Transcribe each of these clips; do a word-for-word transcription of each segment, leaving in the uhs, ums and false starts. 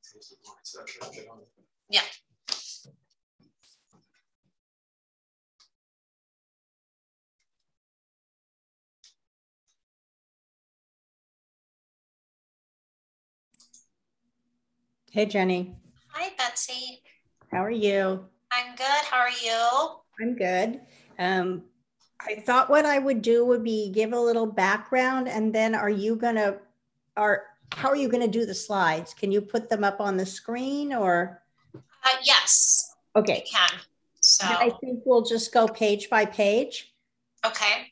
Yeah. Hey, Jenny. Hi, Betsy. How are you? I'm good. How are you? I'm good. Um, I thought what I would do would be give a little background, and then are you gonna, are, how are you gonna do the slides? Can you put them up on the screen or? Uh, yes. Okay. I can. So then I think we'll just go page by page. Okay.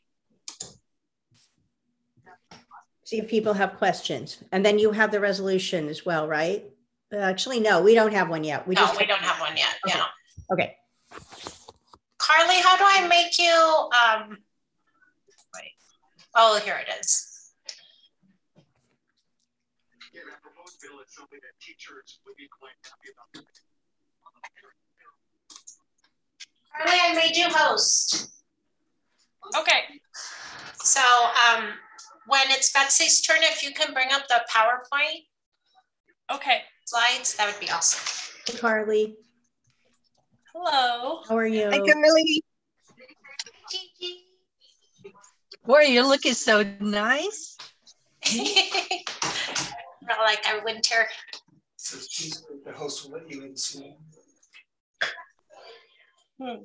See if people have questions. And then you have the resolution as well, right? Uh, Actually, no, we don't have one yet. We no, just we don't have one yet. Okay. Yeah. Okay. Carly, how do I make you? Um, wait. Oh, here it is. Yeah, that proposed bill is something that teachers would be quite happy about. Carly, I made you host. Okay. So um, when it's Betsy's turn, if you can bring up the PowerPoint. Okay. Slides, that would be awesome. Hey, Carly. Hello. How are you? Hi, Carly. Gigi. Boy, you're looking so nice. Like our winter. So she's the host will let you in soon. Hmm.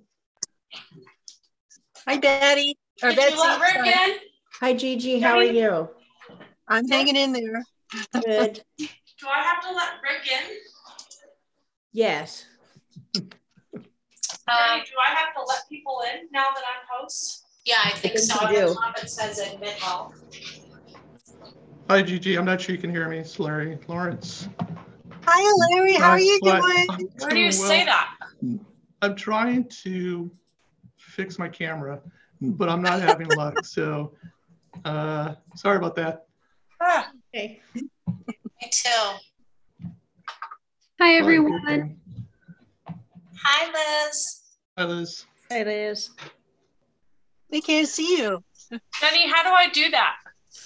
Hi, Betty. Or Did Betsy. you let Rick in? Hi, Gigi. How are you? I'm hanging in there. Good. Do I have to let Rick in? Yes. Um, do I have to let people in now that I'm host? Yeah, I think, I think so. you At the do. top it says admit all. Hi, Gigi. I'm not sure you can hear me. It's Larry Lawrence. Hi, Larry. How are you But doing? I'm Where do you doing say well. that? I'm trying to fix my camera, but I'm not having luck. So uh, sorry about that. Ah, Okay. me too. Hi, Probably a good everyone. thing. Hi, Liz. Hi, Liz. It is. We can't see you. Jenny, how do I do that?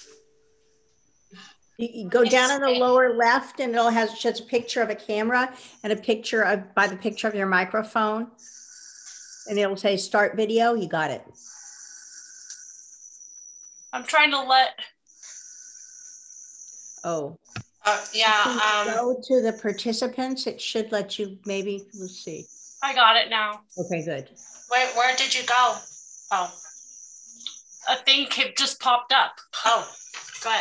You, you go down in the lower left and it'll has just a picture of a camera and a picture of by the picture of your microphone. And it'll say start video. You got it. I'm trying to let. Oh. Uh, yeah. Um, Go to the participants. It should let you maybe, let's see. I got it now. Okay, good. Where Where did you go? Oh, a thing just popped up. Oh, good.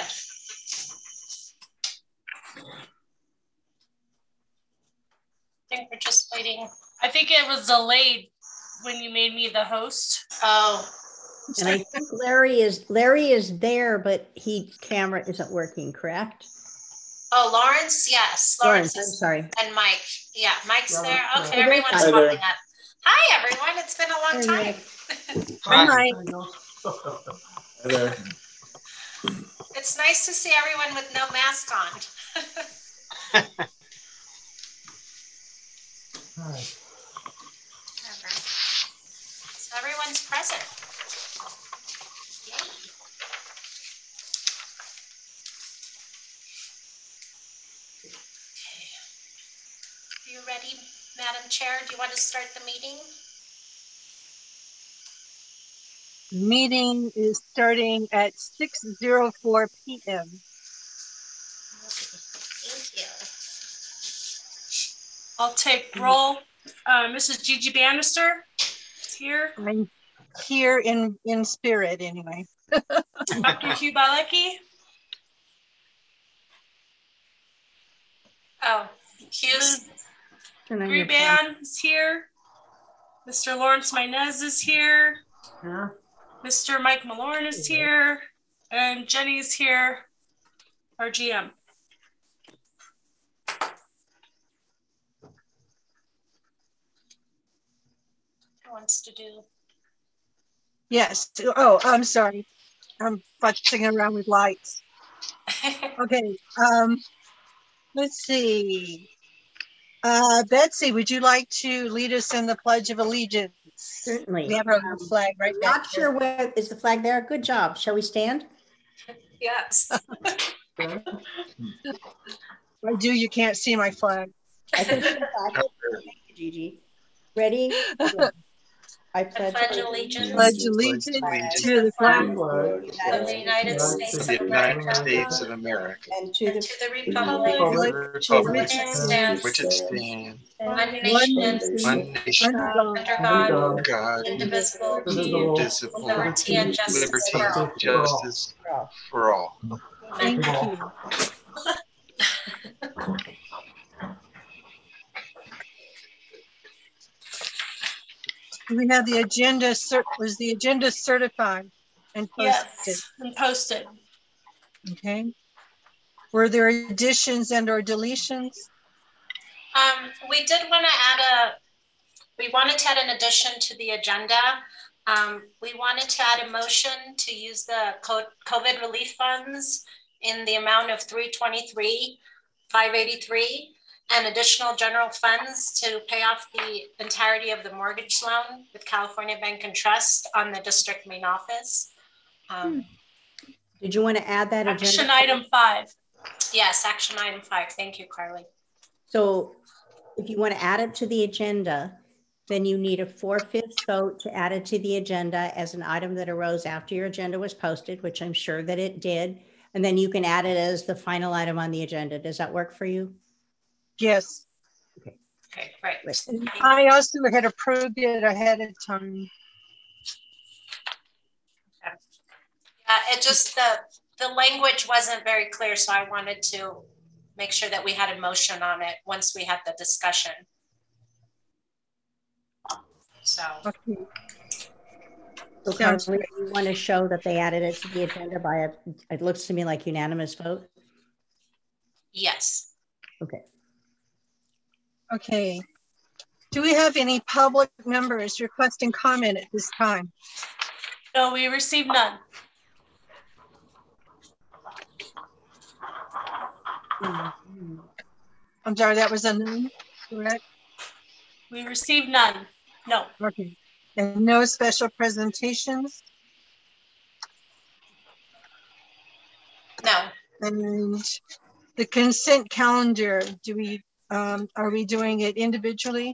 I think we're just waiting. I think it was delayed when you made me the host. Oh. And I think Larry is Larry is there, but he camera isn't working, correct? Oh, Lawrence, yes. Lawrence, Lawrence I'm is, sorry. and Mike. Yeah, Mike's Yeah, there. yeah. Okay, Oh, everyone's hi popping there. up. Hi, everyone. It's been a long Hi, time. Hi, Mike. Hi there. It's nice to see everyone with no mask on. Hi. So everyone's present. Yay. Okay. Are you ready, Madam Chair? Do you want to start the meeting? Meeting is starting at six oh four p m Thank you. I'll take roll. Uh, Missus Gigi Bannister is here. I'm here in, in spirit anyway. Doctor Hugh Balecki. Oh, Hugh's Turn on your phone. Greban is here. Mister Lawrence Minez is here. Yeah. Mister Mike Malorn is here. And Jenny's here, our G M. Who wants to do? Yes. Oh, I'm sorry. I'm futzing around with lights. Okay. Um, let's see. Uh, Betsy, would you like to lead us in the Pledge of Allegiance? Certainly. We have our little flag right I'm back not sure where is the flag there. Good job. Shall we stand? Yes. Well, I do, you can't see my flag. I can see that. Thank you, Gigi. Ready? I pledge, I pledge allegiance, pledge allegiance to the flag of the United States of United States America of America, and to and the to the Republic republic to for which it stands, which it stands, one one nation, nation, one nation, under God, under God, God, indivisible, indivisible, liberty and justice liberty for all. and justice for all. thank you. We have the agenda, cer- was the agenda certified and posted? Yes, and posted. Okay. Were there additions and or deletions? Um, we did want to add a, we wanted to add an addition to the agenda. Um, we wanted to add a motion to use the COVID relief funds in the amount of three twenty-three, five eighty-three, and additional general funds to pay off the entirety of the mortgage loan with California Bank and Trust on the district main office. Um, Did you want to add that Action agenda? item five. yes, action item five. Thank you, Carly. So if you want to add it to the agenda, then you need a four-fifths vote to add it to the agenda as an item that arose after your agenda was posted, which I'm sure that it did. And then you can add it as the final item on the agenda. Does that work for you? Yes. Okay, great. I also had approved it ahead of time. Uh, it just, the, the language wasn't very clear, so I wanted to make sure that we had a motion on it once we had the discussion. So. Okay. So Carly, you want to show that they added it to the agenda by a, it looks to me like unanimous vote? Yes. Okay. Okay. Do we have any public members requesting comment at this time? No, we received none. Mm-hmm. I'm sorry, that was a none, correct? We received none. No. Okay. And no special presentations? No. And the consent calendar, do we, um, are we doing it individually?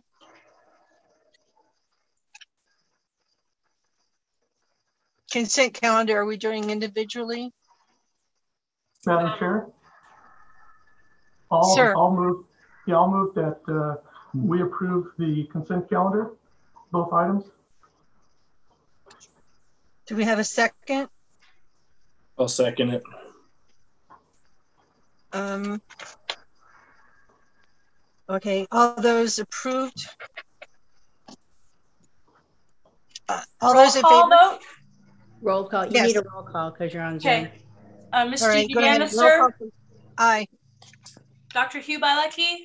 Consent calendar, are we doing individually? Madam Chair? I'll, Sir. I'll move, yeah, I'll move that uh, we approve the consent calendar, both items. Do we have a second? I'll second it. Um, okay, all those approved? Uh, all Roll those in call favor? vote. Roll call. You Yes. need a roll call because you're on Zoom. Okay. Uh, Miz All right, Gigi go ahead. Roll Bannister, call, please. Aye. Doctor Hugh Bielecki.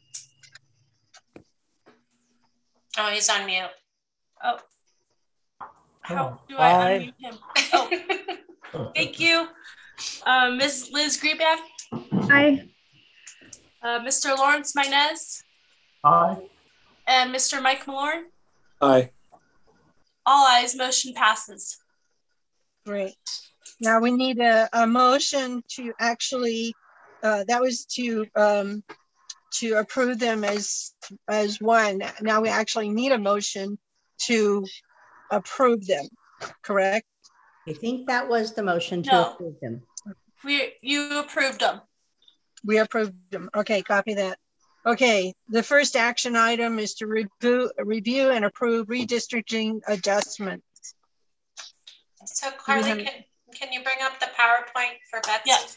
Oh, he's on mute. Oh. How do I Aye. unmute him? Oh, thank you. Uh, Miz Liz Greenback. Aye. Uh, Mister Lawrence Minez Aye. and Mister Mike Malorn. Aye. All ayes, motion passes. Great. Now we need a, a motion to actually, uh, that was to um, to approve them as as one. Now we actually need a motion to approve them, correct? I think that was the motion to No. approve them. We you approved them. We approved them. Okay, copy that. Okay, the first action item is to review, review and approve redistricting adjustments. So Carly, have- can, can you bring up the PowerPoint for Betsy? Yes.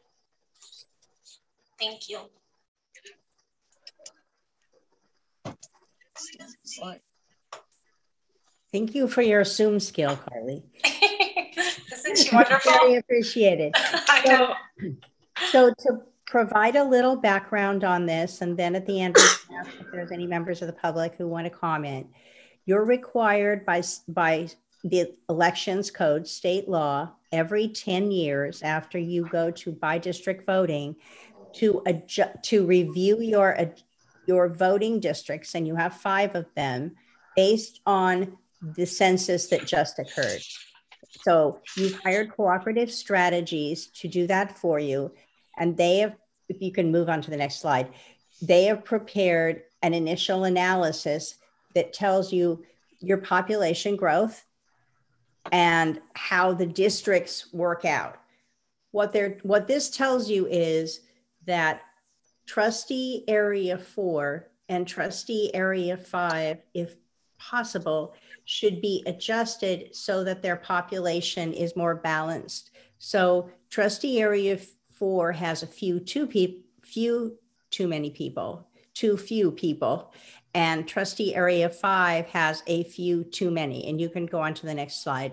Thank you. Thank you for your Zoom skill, Carly. Isn't she wonderful? Very appreciated. I know. So to provide a little background on this, and then at the end, we can ask if there's any members of the public who want to comment. You're required by, by the elections code, state law, every ten years after you go to by district voting to adjust, to review your, your voting districts, and you have five of them based on the census that just occurred. So you've hired Cooperative Strategies to do that for you. And they have if you can move on to the next slide, they have prepared an initial analysis that tells you your population growth and how the districts work out. What they're, what this tells you is that trustee area four and trustee area five, if possible, should be adjusted so that their population is more balanced. So trustee area four has a few too people, few too many people, too few people, and trustee area five has a few too many. And you can go on to the next slide.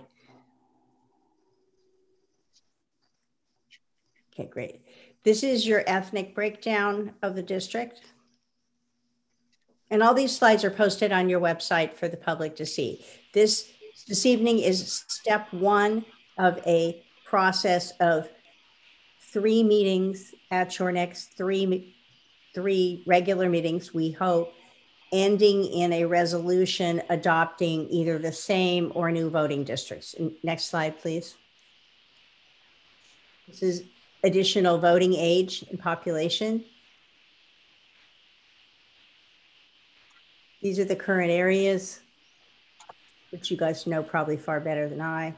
Okay, great. This is your ethnic breakdown of the district. And all these slides are posted on your website for the public to see. This, this evening is step one of a process of three meetings at your next three, three regular meetings, we hope, ending in a resolution adopting either the same or new voting districts. Next slide, please. This is additional voting age and population. These are the current areas, which you guys know probably far better than I.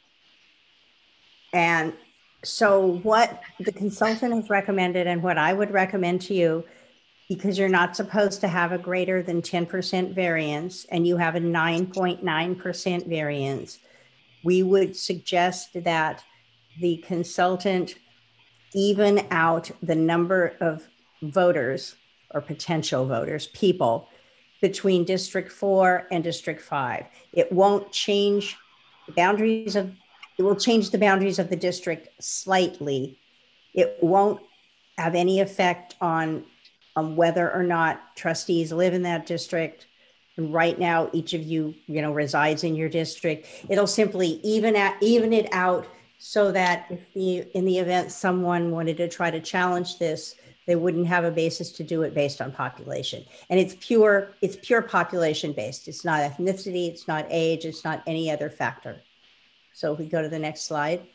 And so what the consultant has recommended and what I would recommend to you, because you're not supposed to have a greater than ten percent variance and you have a nine point nine percent variance, we would suggest that the consultant even out the number of voters or potential voters, people, between District four and District five. It won't change the boundaries of, it will change the boundaries of the district slightly. It won't have any effect on, on whether or not trustees live in that district. And right now, each of you, you know, resides in your district. It'll simply even, at, even it out so that if the, in the event someone wanted to try to challenge this, they wouldn't have a basis to do it based on population. And it's pure, it's pure population based. It's not ethnicity, it's not age, it's not any other factor. So if we go to the next slide.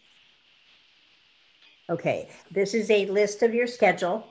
Okay, this is a list of your schedule.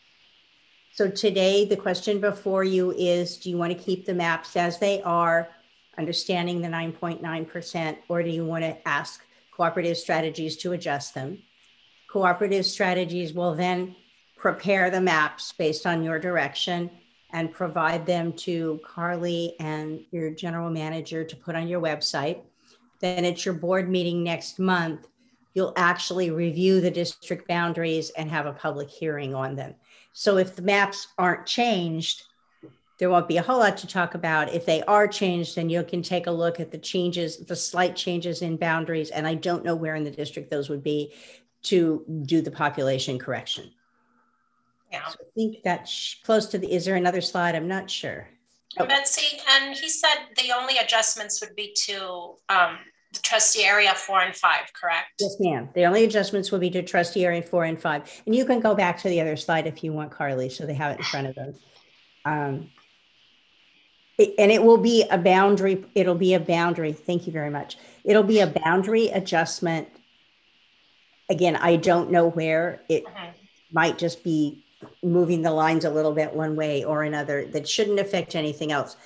So today, the question before you is, do you want to keep the maps as they are, understanding the nine point nine percent, or do you want to ask Cooperative Strategies to adjust them? Cooperative Strategies will then prepare the maps based on your direction and provide them to Carly and your general manager to put on your website. Then at your board meeting next month, you'll actually review the district boundaries and have a public hearing on them. So if the maps aren't changed, there won't be a whole lot to talk about. If they are changed, then you can take a look at the changes, the slight changes in boundaries, and I don't know where in the district those would be, to do the population correction. Yeah. So I think that's close to the, is there another slide? I'm not sure. Oh. Betsy, and he said the only adjustments would be to um, the trustee area four and five, correct? Yes, ma'am. The only adjustments will be to trustee area four and five. And you can go back to the other slide if you want, Carly, so they have it in front of them. Um, it, and it will be a boundary, it'll be a boundary, thank you very much. It'll be a boundary adjustment. Again, I don't know where. It mm-hmm. might just be moving the lines a little bit one way or another that shouldn't affect anything else.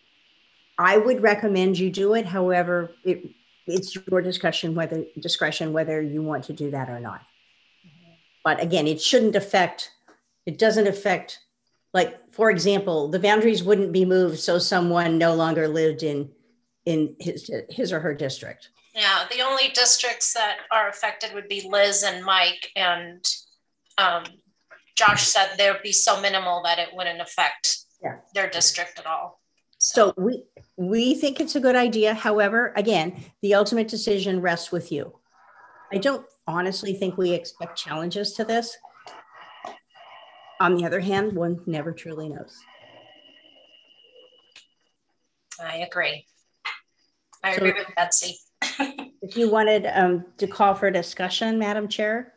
I would recommend you do it. However, it, it's your discussion whether discretion whether you want to do that or not. Mm-hmm. But again, it shouldn't affect, it doesn't affect, like, for example, the boundaries wouldn't be moved so someone no longer lived in, in his, his or her district. Yeah, the only districts that are affected would be Liz and Mike, and um, Josh said there would be so minimal that it wouldn't affect yeah. their district at all. So. so we we think it's a good idea. However, again, the ultimate decision rests with you. I don't honestly think we expect challenges to this. On the other hand, one never truly knows. I agree. I so, agree with Betsy. If you wanted um, to call for discussion, Madam Chair.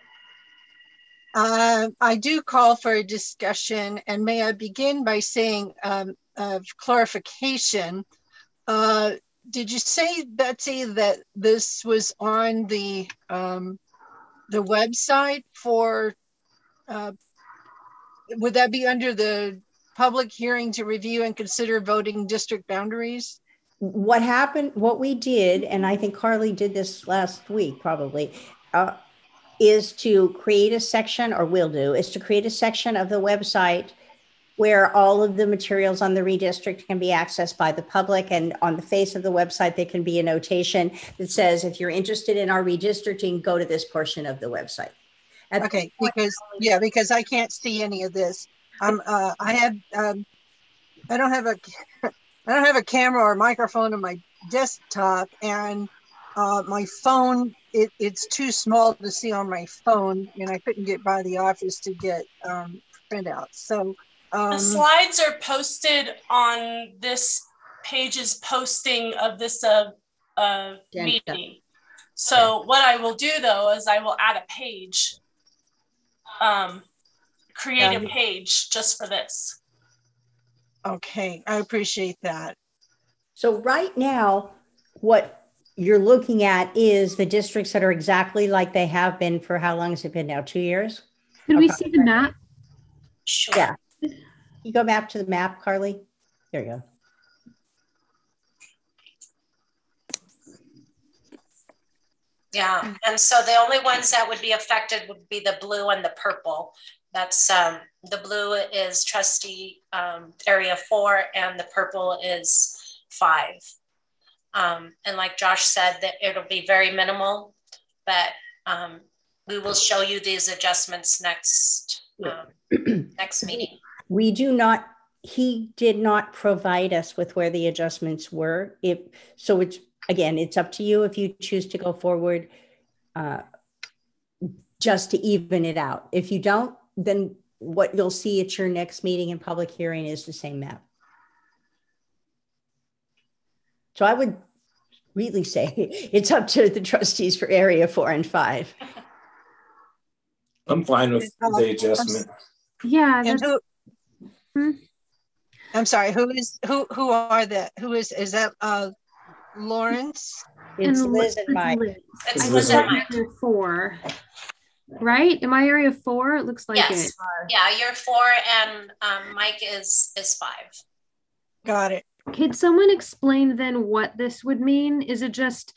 Uh, I do call for a discussion, and may I begin by saying um, of clarification. Uh, did you say, Betsy, that this was on the um, the website for uh, would that be under the public hearing to review and consider voting district boundaries? What happened, what we did, and I think Carly did this last week probably, uh, is to create a section, or will do, is to create a section of the website where all of the materials on the redistrict can be accessed by the public. And on the face of the website, there can be a notation that says, if you're interested in our redistricting, go to this portion of the website. At Okay, because, yeah, because I can't see any of this. I'm, uh, I have, um, I don't have a, I don't have a camera or microphone on my desktop, and uh, my phone, it, it's too small to see on my phone, and I couldn't get by the office to get um, printouts. So um, the slides are posted on this page's posting of this uh, uh, meeting. So what I will do though is I will add a page, um, create a page just for this. Okay, I appreciate that. So right now, what you're looking at is the districts that are exactly like they have been for, how long has it been now? Two years? Can we see the map? Sure. Yeah. You go back to the map, Carly. There you go. Yeah, and so the only ones that would be affected would be the blue and the purple. That's um, the blue is trustee um, area four, and the purple is five. Um, and like Josh said, that it'll be very minimal, but um, we will show you these adjustments next um, next meeting. We do not, he did not provide us with where the adjustments were. If so, it's again, it's up to you if you choose to go forward uh, just to even it out. If you don't, then what you'll see at your next meeting and public hearing is the same map. So I would really say it's up to the trustees for area four and five. I'm fine with the adjustment. Yeah. And who, hmm? I'm sorry, who is, who, who are that? Who is, is that uh, Lawrence? It's And Liz and Mike. Liz. It's I Liz and Mike. area four, right? Am I area four? It looks like Yes. it. Yeah, you're four, and um, Mike is is five. Got it. Could someone explain then what this would mean? Is it just,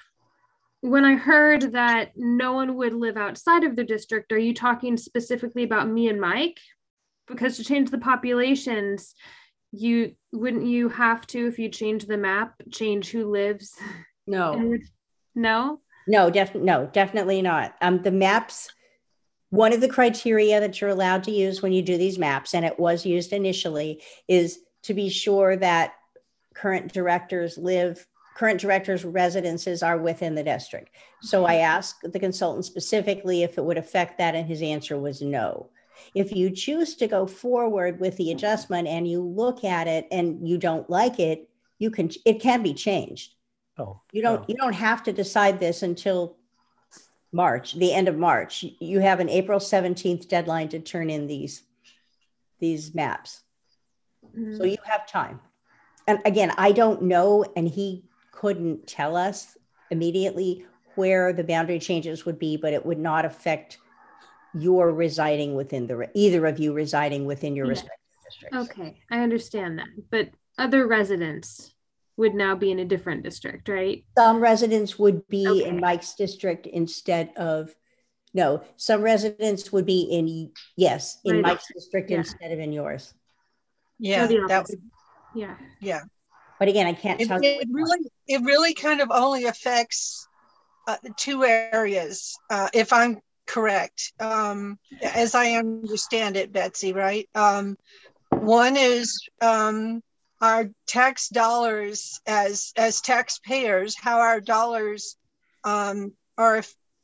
when I heard that no one would live outside of the district, are you talking specifically about me and Mike? Because to change the populations, you wouldn't you have to, if you change the map, change who lives? No. No? No, definitely, no, definitely not. Um, the maps, one of the criteria that you're allowed to use when you do these maps, and it was used initially, is to be sure that current directors live, current directors' residences are within the district. So I asked the consultant specifically if it would affect that, and his answer was no. If you choose to go forward with the adjustment and you look at it and you don't like it, you can, it can be changed. Oh, You don't, oh. you don't have to decide this until March, the end of March. You have an April seventeenth deadline to turn in these, these maps. Mm-hmm. So you have time. And again, I don't know, and he couldn't tell us immediately where the boundary changes would be, but it would not affect your residing within the, either of you residing within your Yeah. respective districts. Okay, I understand that. But other residents would now be in a different district, right? Some residents would be Okay. in Mike's district instead of, no, some residents would be in, yes, in Right. Mike's district Yeah. instead of in yours. Yeah, the that opposite. would, Yeah. yeah. But again, I can't It, tell you. it really, it really kind of only affects uh, two areas, uh, if I'm correct. Um, as I understand it, Betsy, right? Um, one is um, our tax dollars as as taxpayers, how our dollars um, are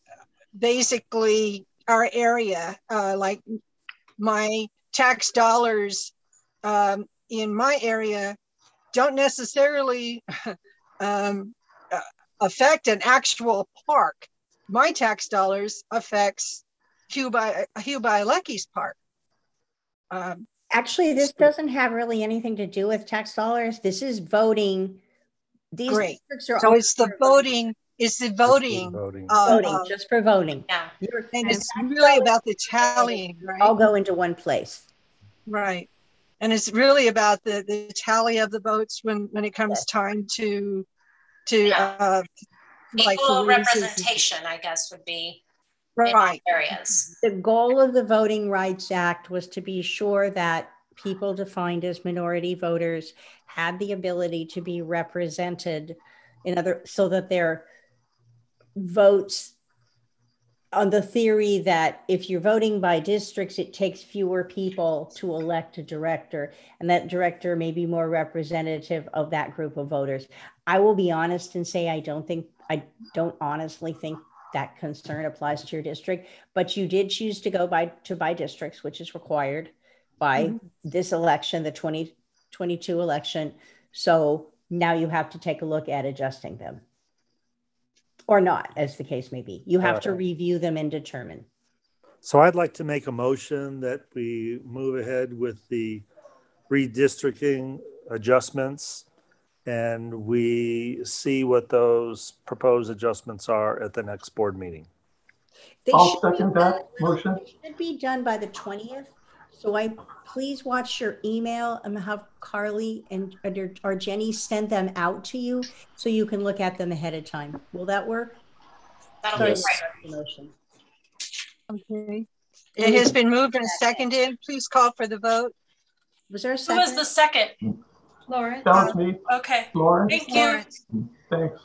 basically our area. Uh, like my tax dollars um, in my area don't necessarily um, uh, affect an actual park. My tax dollars affects Hugh by Hugh by Lecky's park. Um, Actually, this doesn't have really anything to do with tax dollars. This is voting. These Great. districts are so all- it's the voting. it's the voting. Voting. uh, Voting, uh, just for voting. Yeah. You're- And and it's that's really how about the tallying, it all right? go into one place. Right. And it's really about the, the tally of the votes when, when it comes Yes. time to, to, Yeah. uh, like Equal the races. representation, I guess, would be in all Right. areas. The goal of the Voting Rights Act was to be sure that people defined as minority voters had the ability to be represented in other, so that their votes, on the theory that if you're voting by districts, it takes fewer people to elect a director, and that director may be more representative of that group of voters. I will be honest and say I don't think, I don't honestly think that concern applies to your district, but you did choose to go by to by districts, which is required by mm-hmm. this election, the twenty twenty-two election. So now you have to take a look at adjusting them. Or not, as the case may be. You have uh, to review them and determine. So I'd like to make a motion that we move ahead with the redistricting adjustments, and we see what those proposed adjustments are at the next board meeting. They I'll second that motion. It should be done by the twentieth. So I please watch your email and have Carly and or Jenny send them out to you so you can look at them ahead of time. Will that work? That'll be yes. right. Okay. It has been moved and seconded. Please call for the vote. Was there a second? Who was the second? Lawrence. That was me. Okay. Lawrence. Thank you. Lawrence. Thanks.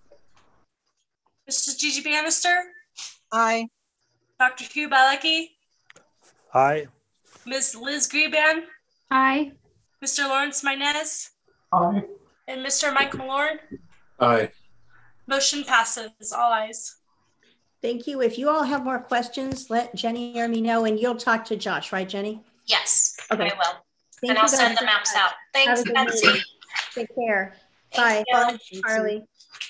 Missus Gigi Bannister. Aye. Doctor Hugh Bielecki. Aye. Miz Liz Greban. Aye. Mister Lawrence Minez. Aye. And Mister Mike Malorn. Aye. Motion passes. All ayes. Thank you. If you all have more questions, let Jenny or me know, and you'll talk to Josh, right, Jenny? Yes, okay. I will. Thank and I'll send the maps out. Thanks, Betsy. Meeting. Take care. Bye. Bye, Carly.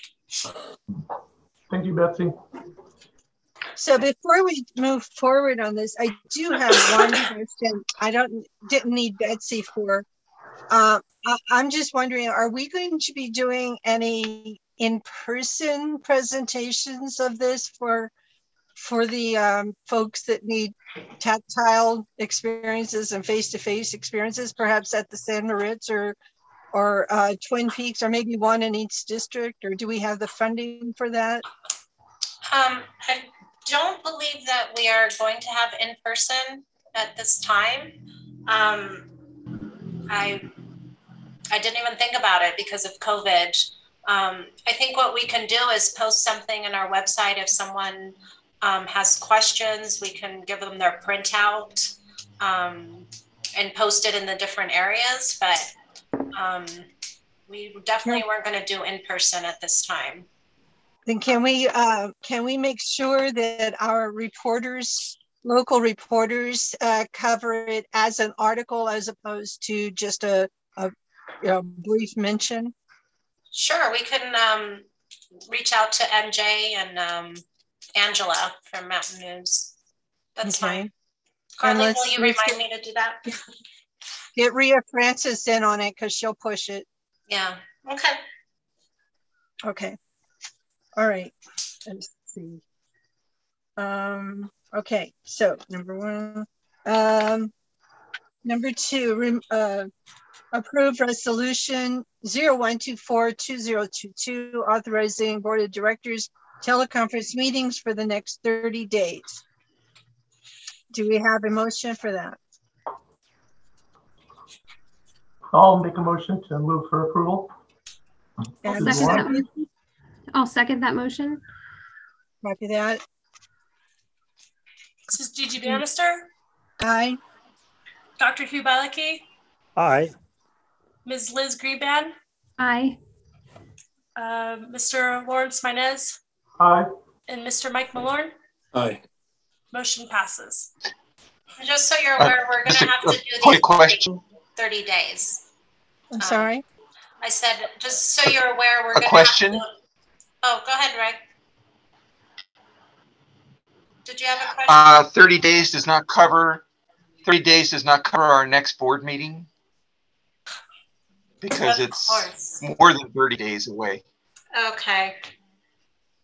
Thank you, Betsy. So before we move forward on this, I do have one question. I don't didn't need Betsy for. Uh, I, I'm just wondering, are we going to be doing any in-person presentations of this for for the um, folks that need tactile experiences and face-to-face experiences, perhaps at the San Moritz or or uh, Twin Peaks, or maybe one in each district? Or do we have the funding for that? Um, I don't believe that we are going to have in-person at this time. Um, I I didn't even think about it because of COVID. Um, I think what we can do is post something in our website. If someone um, has questions, we can give them their printout um, and post it in the different areas. But um, we definitely weren't going to do in person at this time. Then can we uh, can we make sure that our reporters, local reporters, uh, cover it as an article as opposed to just a, a you know, brief mention? Sure, we can um, reach out to M J and um, Angela from Mountain News. That's okay. Fine. Carly, will you remind get, me to do that? Get Rhea Francis in on it because she'll push it. Yeah, okay. Okay. All right, let's see. Um, okay, so number one. Um, number two, uh, approve resolution zero one two four two zero two two, authorizing board of directors teleconference meetings for the next thirty days. Do we have a motion for that? I'll make a motion to move for approval. I'll second that motion. I'll second that motion. Copy that. This is Gigi Bannister. Aye. Doctor Hugh Bielecki. Aye. Miz Liz Greban. Aye. Uh, Mister Lawrence Minez. Aye. And Mister Mike Malorn. Aye. Motion passes. Just so you're aware, uh, we're going to have to do these question. thirty days. I'm um, sorry. I said, just so you're aware, we're going to question. Have to, oh, go ahead, Greg. Did you have a question? Uh, thirty days does not cover, thirty days does not cover our next board meeting because of it's course. more than thirty days away. Okay.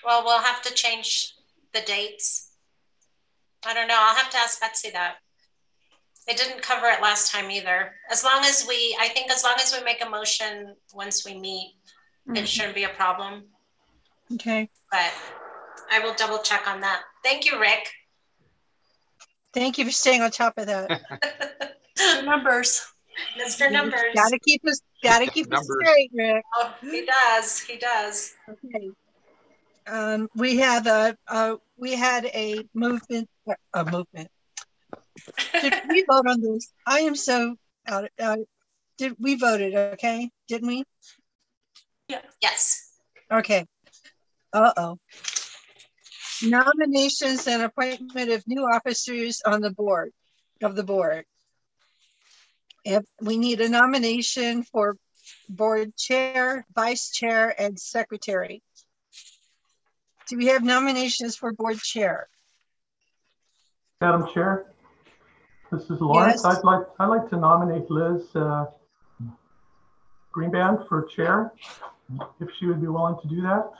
Well, we'll have to change the dates. I don't know. I'll have to ask Betsy that. They didn't cover it last time either. As long as we, I think as long as we make a motion once we meet, mm-hmm. it shouldn't be a problem. Okay. But I will double check on that. Thank you, Rick. Thank you for staying on top of that. Mister Numbers. Mister Numbers. Gotta keep us, gotta keep us straight, Rick. Oh, he does. He does. Okay. Um, we have a, a we had a movement. A movement. Did we vote on this? I am so out. Uh, did we voted? Okay, didn't we? Yeah. Yes. Okay. Uh oh. Nominations and appointment of new officers on the board of the board. If we need a nomination for board chair, vice chair, and secretary. Do we have nominations for board chair? Madam Chair, this is Lawrence. Yes. I'd like I'd like to nominate Liz uh, Greenband for chair, if she would be willing to do that.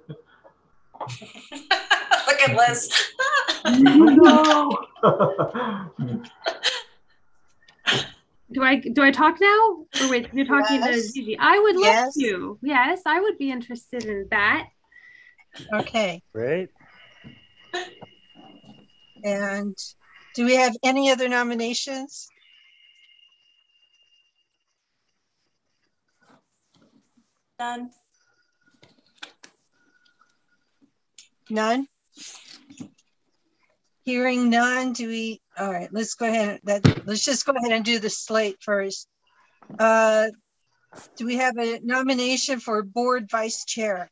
Look at Liz. No. Do I do I talk now? Or wait, you're talking yes. to Gigi. I would love yes. to. Yes, I would be interested in that. Okay. Great. And do we have any other nominations? None. None? Hearing none, do we, all right, let's go ahead. That, let's just go ahead and do the slate first. Uh, do we have a nomination for board vice chair?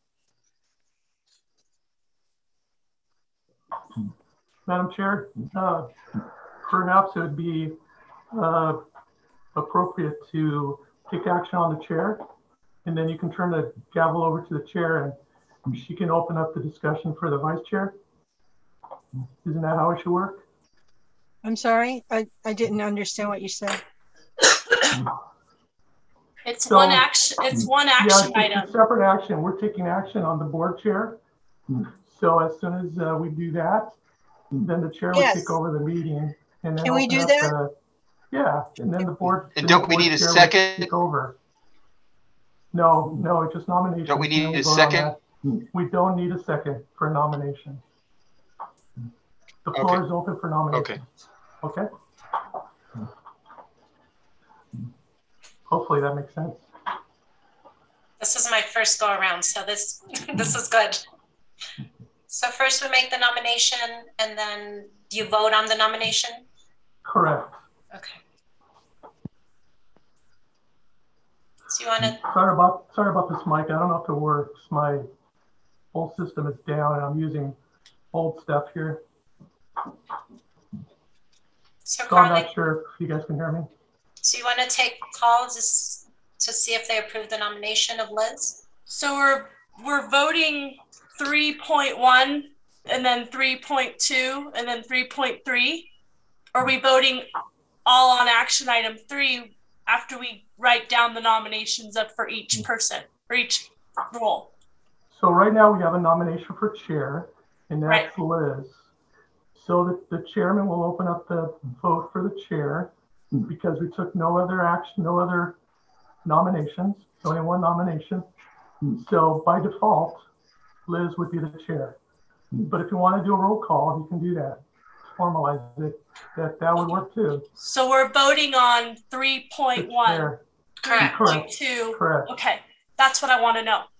Madam Chair, uh, perhaps it would be uh, appropriate to take action on the chair, and then you can turn the gavel over to the chair and she can open up the discussion for the vice chair. Isn't that how it should work? I'm sorry, I, I didn't understand what you said. It's so, one action, it's one action yeah, item. It's a separate action. We're taking action on the board chair. So as soon as uh, we do that, then the chair yes. will take over the meeting. And then can we do that? The, yeah, and then the board. And don't we board need a second? Take over. No, no, it's just nomination. Don't we need a second? We don't need a second for a nomination. The floor okay. is open for nomination. Okay. Okay. Hopefully that makes sense. This is my first go around, so this this is good. So first we make the nomination and then you vote on the nomination? Correct. Okay. So you want to? Sorry about sorry about this mic. I don't know if it works. My whole system is down and I'm using old stuff here. So, so Carly, I'm not sure if you guys can hear me. So you want to take calls just to see if they approve the nomination of Liz? So we're we're voting three point one and then three point two and then three point three? Are we voting all on action item three after we write down the nominations up for each person, for each role? So right now we have a nomination for chair, and that's right. Liz. So the, the chairman will open up the vote for the chair because we took no other action, no other nominations, so only one nomination. So by default, Liz would be the chair. But if you want to do a roll call, you can do that. Formalize it. That that would work too. So we're voting on three point one. Correct. three point two. Correct. Okay, that's what I want to know.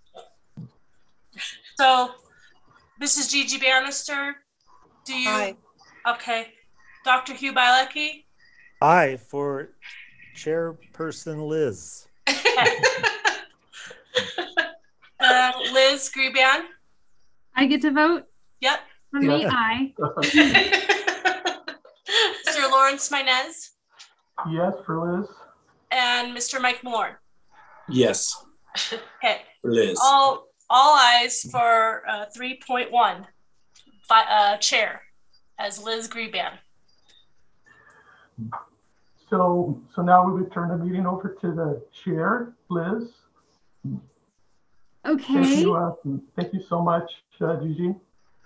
So, Missus Gigi Bannister, do you? Aye. Okay. Doctor Hugh Bielecki? Aye, for Chairperson Liz. Okay. uh, Liz Greenband? I get to vote? Yep. For me, aye. Mister Lawrence Minez? Yes, for Liz. And Mister Mike Moore? Yes. Okay. For Liz. All all ayes for uh, three point one, uh, chair, as Liz Greenband. So, so now we would turn the meeting over to the chair, Liz. Okay. Thank you, uh, thank you so much, uh, Gigi.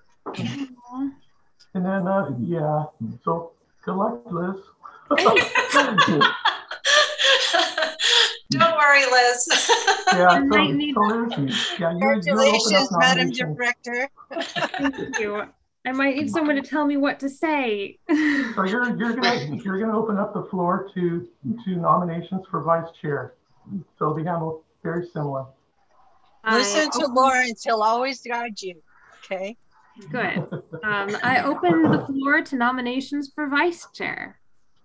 And then, uh, yeah, so good luck, Liz. Don't worry, Liz. Yeah, so, might need- so Liz, yeah, you, you open up Congratulations, Madam nominations. Director. Thank you. I might need someone to tell me what to say. So you're you're gonna you're gonna open up the floor to to nominations for vice chair. So they handle very similar. Listen to Lawrence, he'll always guide you, okay? Good. Um, I open the floor to nominations for vice chair.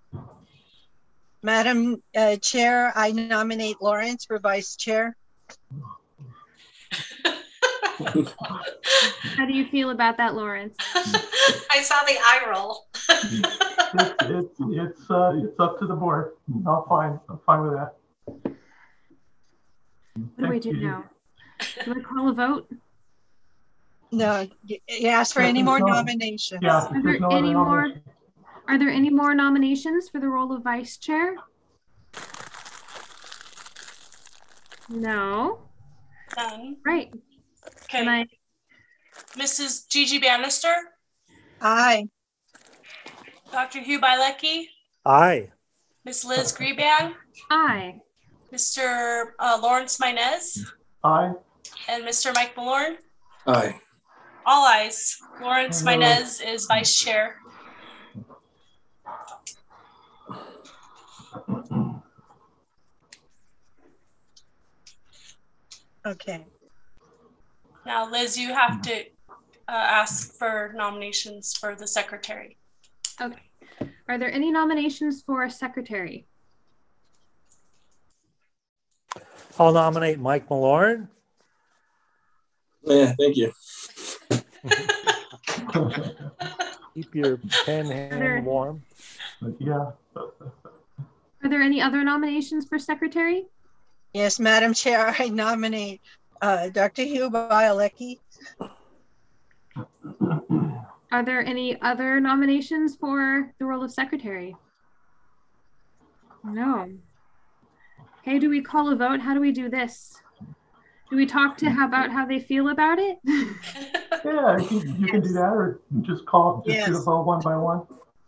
Madam uh, Chair, I nominate Lawrence for vice chair. How do you feel about that, Lawrence? I saw the eye roll. It's it's it's uh it's up to the board. I'm fine. I'm fine with that. What do we Thank do you. now? Do I call a vote? No, you you ask for Yeah, any more no. nominations. Yeah, Are there's there no other any more? nomination. Are there any more nominations for the role of vice chair? No. None. Right. Okay. Can I? Missus Gigi Bannister, Aye. Doctor Hugh Bilecki, Aye. Miss Liz Greban, Aye. Mister Uh, Lawrence Minez, Aye. and Mister Mike Malorn. Aye. All ayes. Lawrence Hello. Minez is vice chair. Okay. Now, Liz, you have to uh, ask for nominations for the secretary. Okay. Are there any nominations for secretary? I'll nominate Mike Malorn. Yeah, thank you. Keep your pen hand warm. Yeah. Are there any other nominations for secretary? Yes, Madam Chair, I nominate uh, Doctor Hugh Bilecki. Are there any other nominations for the role of secretary? No. Okay, do we call a vote? How do we do this? Do we talk to how about how they feel about it? Yeah, you can, you can do that, or just call, just do the Yes. vote one by one.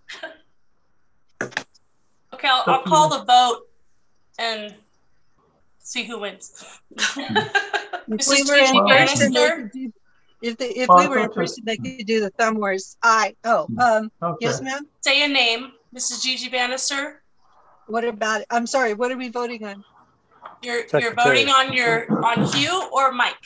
Okay, I'll, I'll call the vote and see who wins. If Missus we were in Gigi person, they Bannister, could do- if the, if Oh, we I were in thought so. person, they could do the thumb wars. Aye. Oh, um, Okay. yes, ma'am. say a name. Missus Gigi Bannister, What about it? I'm sorry. What are we voting on? you're you're Secretary. voting on your on Hugh or Mike.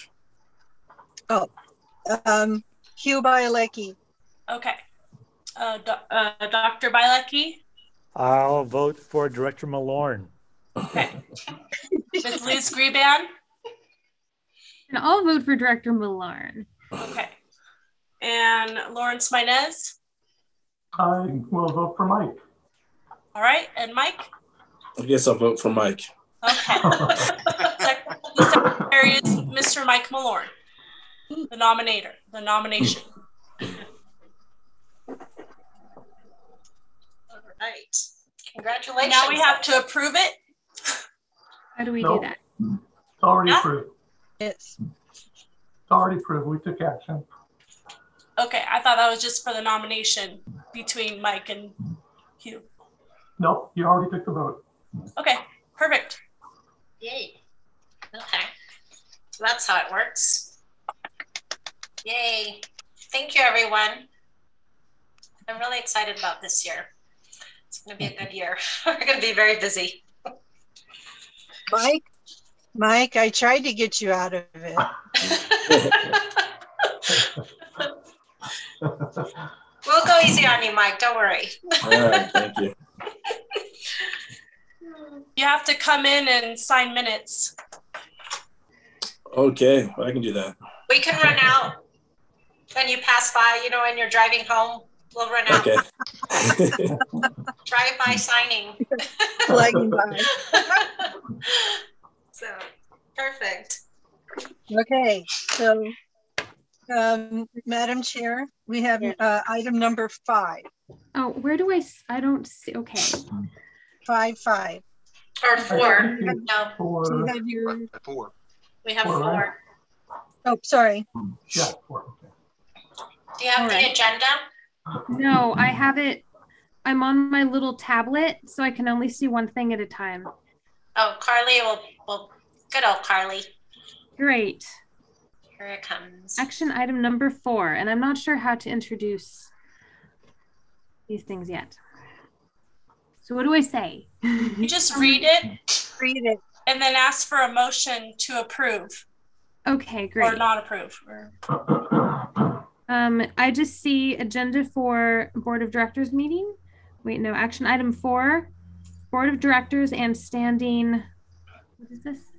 Um, Hugh Bilecki. Okay. Uh, do, uh, Doctor Bilecki, I'll vote for Director Malorn. okay. Miss Liz Greban, And I'll vote for Director Malorn. okay. And Lawrence Minez, I will vote for Mike. all right. And Mike, I guess I'll vote for Mike. okay. Sec- the secretary is Mister Mike Malorn, the nominator, the nomination. All right. Congratulations. Now we have to approve it. How do we Nope. do that? It's already Yeah. approved. Yes. It's already approved. We took action. Okay, I thought that was just for the nomination between Mike and Hugh. Nope, you already took the vote. Okay, perfect. Yay. Okay. So that's how it works. Yay. Thank you, everyone. I'm really excited about this year. It's going to be a good year. We're going to be very busy. Mike, Mike, I tried to get you out of it. We'll go easy on you, Mike. Don't worry. All right, thank you. You have to come in and sign minutes. Okay, I can do that. We can run out when you pass by, you know, when you're driving home. We'll run out. Okay. Drive-by signing. Flagging by. So, perfect. Okay, so, um, Madam Chair, we have uh, item number five, Oh, where do I? s- I don't see. Okay. five, five. Or four. I think it's No, Do you For, have your, Four. we have Four, right? four. Oh, sorry. Yeah, four. Okay. Do you have All the right. agenda? No, I have it. I'm on my little tablet, so I can only see one thing at a time. Oh, Carly will, will good old Carly. Great. Here it comes. Action item number four, and I'm not sure how to introduce these things yet. So what do I say? You just read it. Read it. And then ask for a motion to approve. Okay, great. Or not approve. Or... Um, I just see agenda for Board of Directors meeting. Wait, no, action item four, Board of Directors and standing, what is this?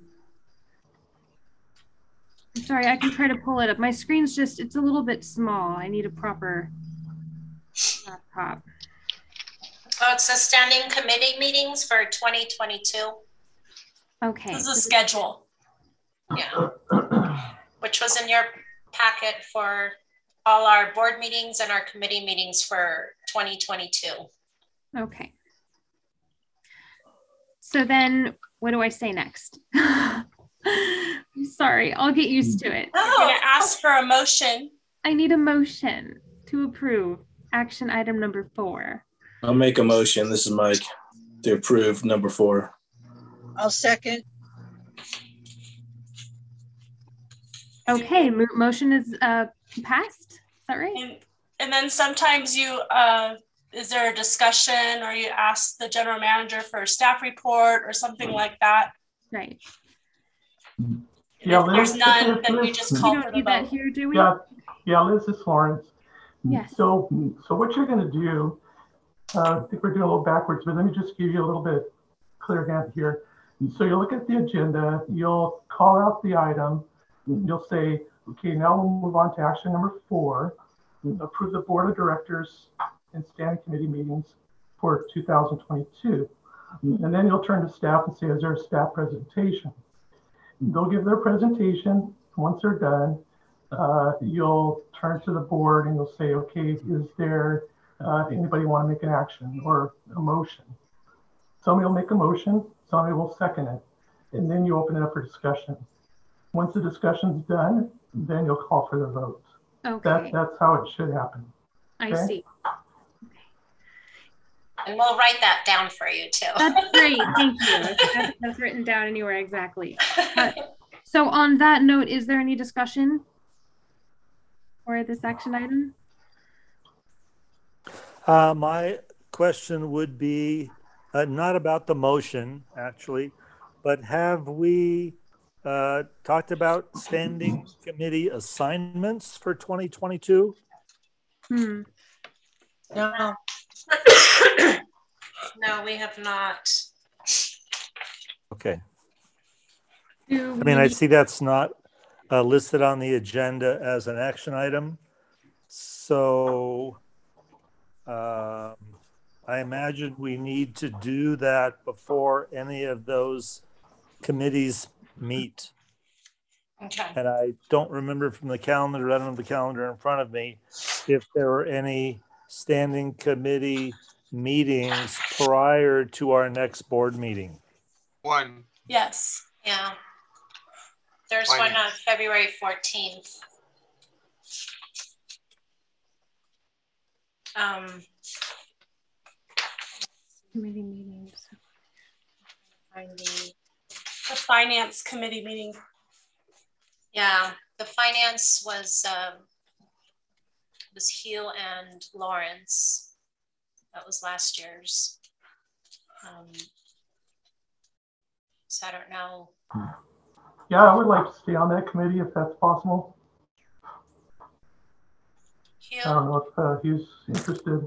I'm sorry, I can try to pull it up. My screen's just, it's a little bit small. I need a proper laptop. Oh, it's the standing committee meetings for twenty twenty-two. Okay. This is a schedule. Yeah. Which was in your packet for all our board meetings and our committee meetings for twenty twenty-two. Okay. So then what do I say next? I'm sorry, I'll get used to it. Oh, I'm gonna ask for a motion. I need a motion to approve action item number four. I'll make a motion. This is Mike to approve number four. I'll second. Okay, mo motion is uh, passed. Is that right? And, and then sometimes you, uh, is there a discussion or you ask the general manager for a staff report or something like that? Right. Yeah, if there's Liz, none, then we Liz, just call We for don't the need that vote. here, do we? Yeah, yeah, Liz, this is Lawrence. Yes. So, so what you're going to do, uh, I think we're doing a little backwards, but let me just give you a little bit clear hand here. So you'll look at the agenda, you'll call out the item, you'll say, okay, now we'll move on to action number four, approve the board of directors and standing committee meetings for two thousand twenty-two. And then you'll turn to staff and say, is there a staff presentation? They'll give their presentation. Once they're done, uh, you'll turn to the board and you'll say, okay, is there uh, anybody want to make an action or a motion? Somebody will make a motion, somebody will second it, and then you open it up for discussion. Once the discussion's done, then you'll call for the vote. Okay. That, that's how it should happen. I okay? see. And we'll write that down for you too. That's great. Thank you. That's, that's written down anywhere exactly. Uh, so on that note, is there any discussion for this action item? Uh, my question would be uh, not about the motion, actually, but have we uh, talked about standing committee assignments for twenty twenty-two? Hmm. No. No, we have not. Okay. Do I mean, I we- see that's not uh, listed on the agenda as an action item. So um, I imagine we need to do that before any of those committees meet. Okay. And I don't remember from the calendar, I don't have the calendar in front of me, if there were any standing committee meetings prior to our next board meeting. One. Yes. Yeah. There's Why one not? on February fourteenth. Um, Committee meetings. find the, The finance committee meeting. yeah, the finance was, um, was Hugh and Lawrence. That was last year's. Um, so I don't know. Yeah, I would like to stay on that committee if that's possible. Hugh, I don't know if uh, he's interested.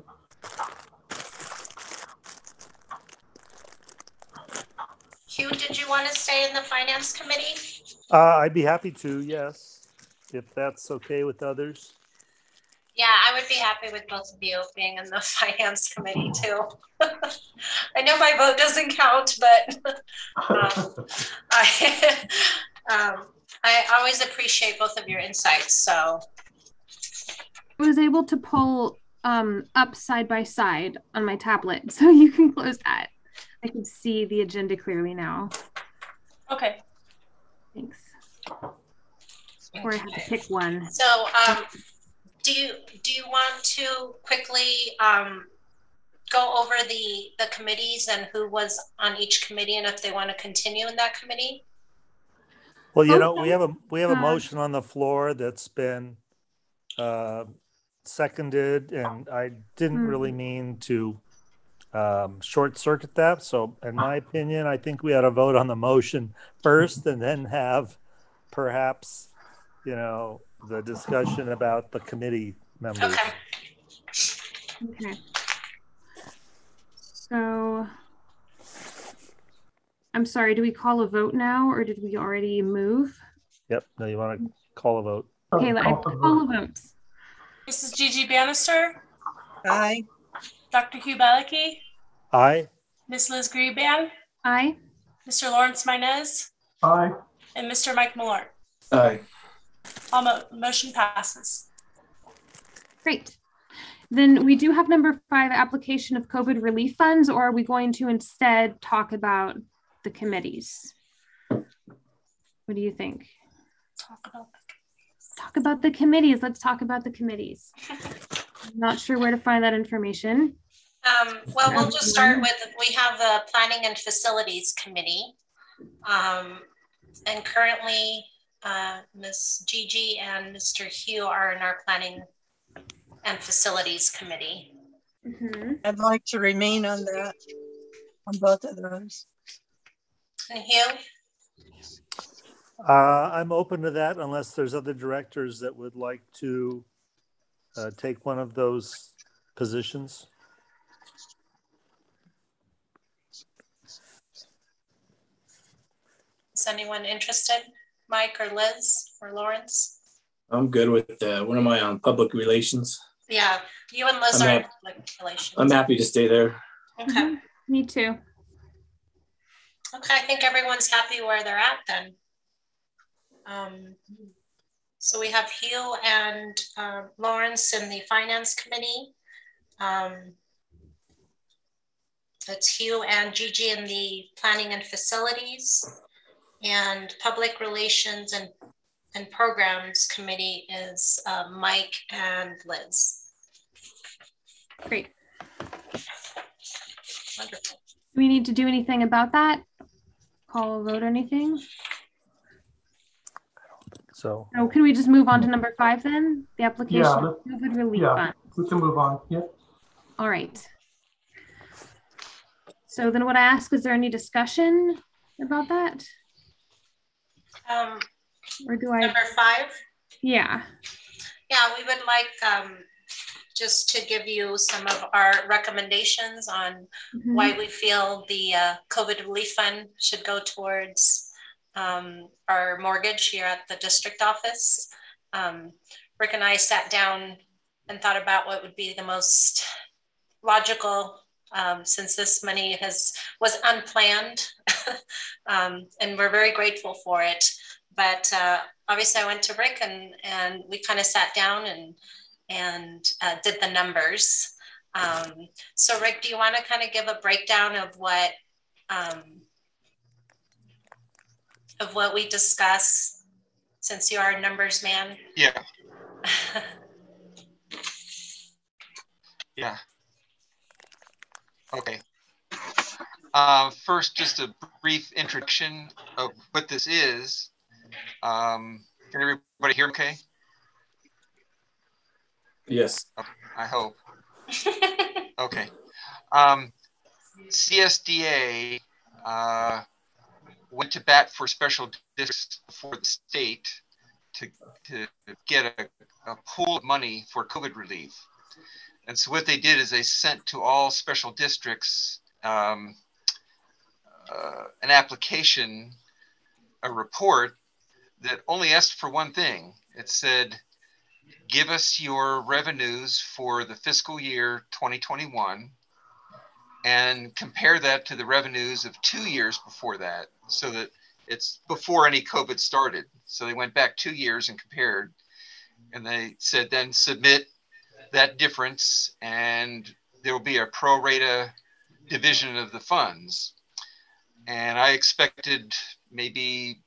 Hugh, did you want to stay in the finance committee? Uh, I'd be happy to, yes, if that's okay with others. Yeah, I would be happy with both of you being in the finance committee too. I know my vote doesn't count, but um, I, um, I always appreciate both of your insights. So I was able to pull um, up side by side on my tablet, so you can close that. I can see the agenda clearly now. Okay. Thanks. or I have to pick one. So um, do you do you want to quickly um, go over the the committees and who was on each committee and if they want to continue in that committee? Well, you Okay. know, we have a we have a Uh, motion on the floor that's been uh, seconded, and I didn't Hmm. really mean to um, short circuit that. So, in my opinion, I think we ought to vote on the motion first, and then have perhaps, you know, the discussion about the committee members. Okay. Okay. So, I'm sorry, do we call a vote now or did we already move? Yep. No, you want to call a vote? Okay, I Call for call vote. a vote. Missus Gigi Bannister, Aye. Doctor Hugh Balicki, Aye. Miss Liz Greeban, Aye. Mister Lawrence Minez, Aye. and Mister Mike Millard. Aye. All mo- motion passes. Great. Then we do have number five, application of COVID relief funds, or are we going to instead talk about the committees? What do you think? Talk about Talk about the committees. Let's talk about the committees. I'm not sure where to find that information. Um, well, we'll just start with, we have the Planning and Facilities Committee. Um, and currently, uh, Miz Gigi and Mister Hugh are in our Planning and Facilities Committee. Mm-hmm. I'd like to remain on that, on both of those. And Hugh? Uh, I'm open to that unless there's other directors that would like to uh, take one of those positions. Is anyone interested? Mike or Liz or Lawrence? I'm good with, uh, what am I on, public relations? Yeah, you and Liz I'm are in hap- public relations. I'm happy to stay there. Okay. Mm-hmm. Me too. Okay, I think everyone's happy where they're at then. Um, so we have Hugh and uh, Lawrence in the Finance Committee. Um, it's Hugh and Gigi in the Planning and Facilities, and Public Relations and, and Programs Committee is uh, Mike and Liz. Great. Wonderful. Do we need to do anything about that? Call a vote or anything? So, So can we just move on to number five then? The application Yeah, of COVID relief Yeah, fund. we can move on. Yep. All right. So then what I ask, is there any discussion about that? Um, Or do I, number five. yeah. Yeah, we would like um, just to give you some of our recommendations on Mhm. why we feel the uh, COVID relief fund should go towards um, our mortgage here at the district office. Um, Rick and I sat down and thought about what would be the most logical, um, since this money has was unplanned, um, and we're very grateful for it. But uh, obviously, I went to Rick and and we kind of sat down and and uh, did the numbers. Um, so, Rick, do you want to kind of give a breakdown of what um, of what we discuss, since you are a numbers man? Yeah. Yeah. Okay. Uh, first, just a brief introduction of what this is. Um, can everybody hear okay? Yes. I hope. Okay. Um, C S D A uh, went to bat for special districts for the state to, to get a, a pool of money for COVID relief. And so what they did is they sent to all special districts um, uh, an application, a report that only asked for one thing. It said, give us your revenues for the fiscal year twenty twenty-one and compare that to the revenues of two years before that, so that it's before any COVID started. So they went back two years and compared, and they said then submit that difference and there will be a pro rata division of the funds. And I expected maybe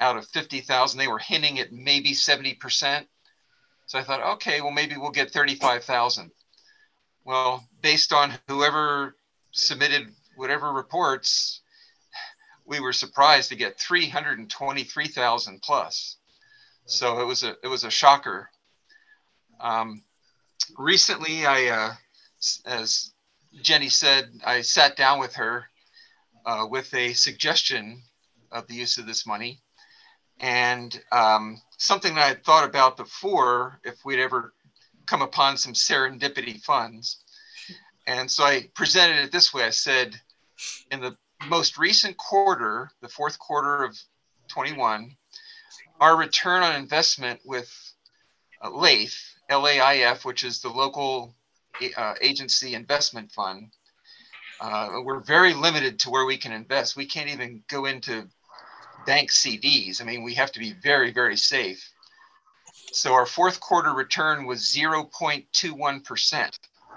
out of fifty thousand. They were hinting at maybe seventy percent. So I thought, okay, well, maybe we'll get thirty-five thousand. Well, based on whoever submitted whatever reports, we were surprised to get three hundred twenty-three thousand plus. So it was a it was a shocker. Um, recently, I, uh, as Jenny said, I sat down with her uh, with a suggestion of the use of this money, and um, something that I had thought about before, if we'd ever come upon some serendipity funds. And so I presented it this way. I said, in the most recent quarter, the fourth quarter of twenty-one, our return on investment with uh, LAIF, L A I F, which is the local uh, agency investment fund, uh, we're very limited to where we can invest. We can't even go into bank C Ds. I mean, we have to be very, very safe. So our fourth quarter return was zero point two one percent.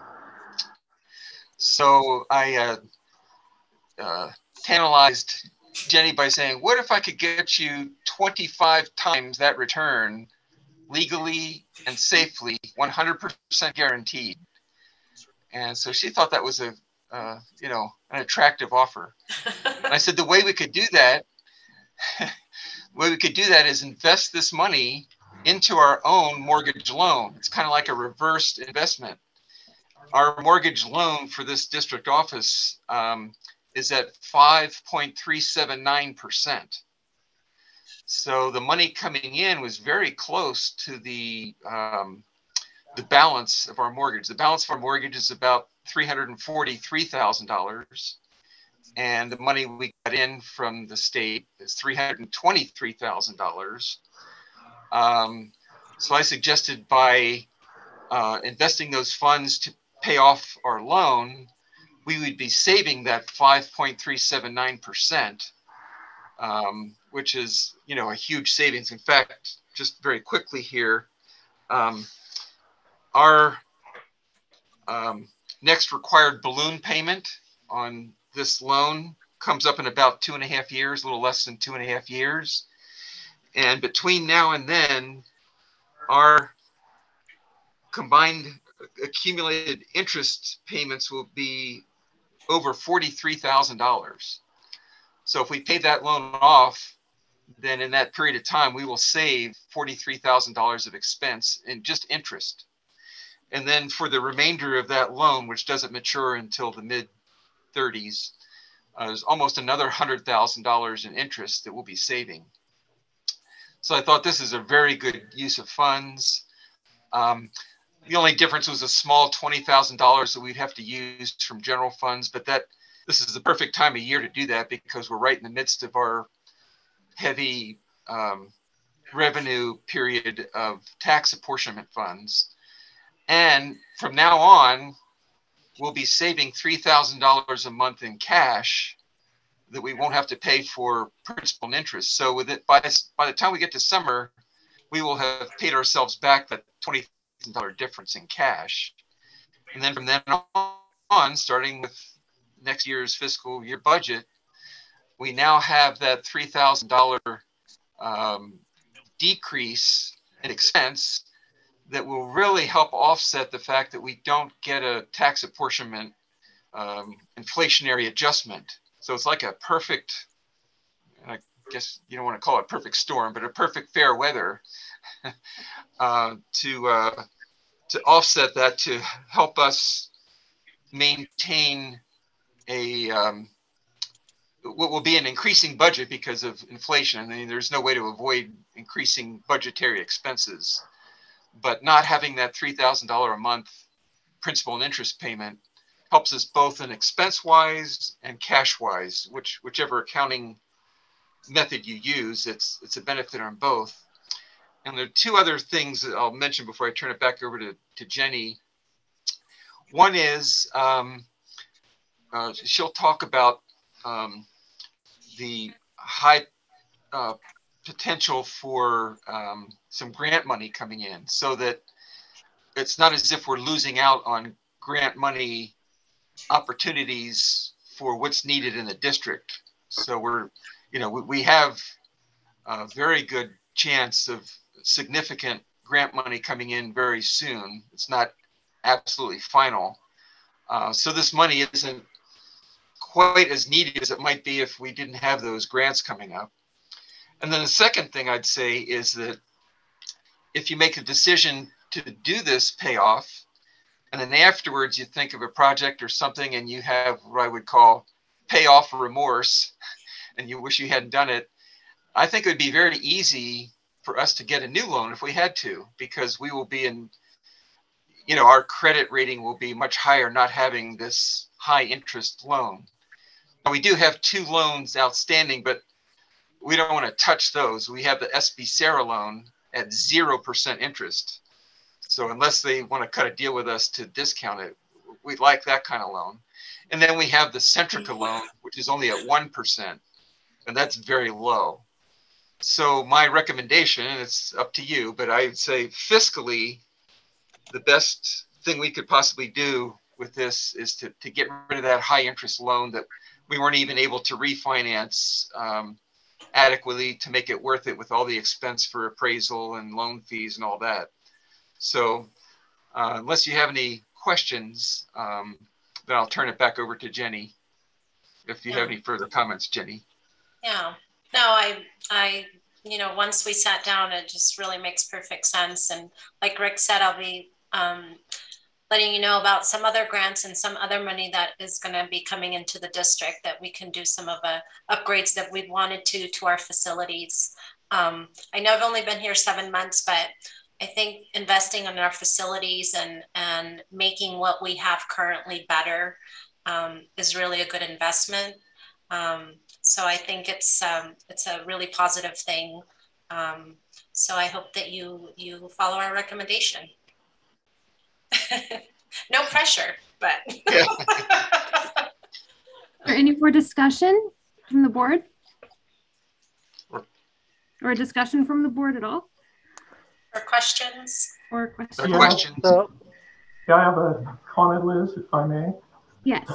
So I uh, uh, tantalized Jenny by saying, what if I could get you twenty-five times that return legally and safely, one hundred percent guaranteed? And so she thought that was a, uh, you know, an attractive offer. And I said, the way we could do that, the way we could do that is invest this money into our own mortgage loan. It's kind of like a reversed investment. Our mortgage loan for this district office um, is at five point three seven nine percent. So the money coming in was very close to the um, the balance of our mortgage. The balance of our mortgage is about three hundred forty-three thousand dollars. And the money we got in from the state is three hundred twenty-three thousand dollars. Um, so I suggested by uh, investing those funds to pay off our loan, we would be saving that five point three seven nine percent, um, which is, you know, a huge savings. In fact, just very quickly here, um, our um, next required balloon payment on this loan comes up in about two and a half years, a little less than two and a half years. And between now and then, our combined accumulated interest payments will be over forty-three thousand dollars. So if we pay that loan off, then in that period of time, we will save forty-three thousand dollars of expense in just interest. And then for the remainder of that loan, which doesn't mature until the mid thirties, uh, there's almost another one hundred thousand dollars in interest that we'll be saving. So I thought this is a very good use of funds. Um, the only difference was a small twenty thousand dollars that we'd have to use from general funds, but that this is the perfect time of year to do that because we're right in the midst of our heavy um, revenue period of tax apportionment funds. And from now on, we'll be saving three thousand dollars a month in cash that we won't have to pay for principal and interest. So with it, by, by the time we get to summer, we will have paid ourselves back that twenty thousand dollars difference in cash. And then from then on, starting with next year's fiscal year budget, we now have that three thousand dollars um, decrease in expense that will really help offset the fact that we don't get a tax apportionment um, inflationary adjustment. So it's like a perfect, I guess you don't want to call it perfect storm, but a perfect fair weather uh, to uh, to offset that, to help us maintain a um, what will be an increasing budget because of inflation. I mean, there's no way to avoid increasing budgetary expenses, but not having that three thousand dollars a month principal and interest payment helps us both in expense-wise and cash-wise, which whichever accounting method you use, it's it's a benefit on both. And there are two other things that I'll mention before I turn it back over to, to Jenny. One is um, uh, she'll talk about um, the high uh, potential for um, some grant money coming in, so that it's not as if we're losing out on grant money opportunities for what's needed in the district. So we're, you know, we, we have a very good chance of significant grant money coming in very soon. It's not absolutely final. Uh, so this money isn't quite as needed as it might be if we didn't have those grants coming up. And then the second thing I'd say is that if you make a decision to do this payoff, and then afterwards you think of a project or something and you have what I would call payoff remorse, and you wish you hadn't done it, I think it would be very easy for us to get a new loan if we had to, because we will be in, you know, our credit rating will be much higher not having this high interest loan. Now, we do have two loans outstanding, but we don't want to touch those. We have the S B Sarah loan at zero percent interest. So unless they want to cut a deal with us to discount it, we like that kind of loan. And then we have the Centrica loan, which is only at one percent, and that's very low. So my recommendation, and it's up to you, but I would say fiscally, the best thing we could possibly do with this is to, to get rid of that high interest loan that we weren't even able to refinance um, adequately to make it worth it with all the expense for appraisal and loan fees and all that. So uh, unless you have any questions, um, then I'll turn it back over to Jenny. If you yeah. have any further comments, Jenny. Yeah, no, I, I, you know, once we sat down, it just really makes perfect sense. And like Rick said, I'll be um, letting you know about some other grants and some other money that is going to be coming into the district that we can do some of the upgrades that we've wanted to to our facilities. Um, I know I've only been here seven months, but I think investing in our facilities and, and making what we have currently better um, is really a good investment. Um, so I think it's um, it's a really positive thing. Um, so I hope that you you follow our recommendation. No pressure, but. Is there any more discussion from the board? Or a discussion from the board at all? Or questions? Or questions? Yeah, questions. So, yeah, I have a comment, Liz, if I may. Yes.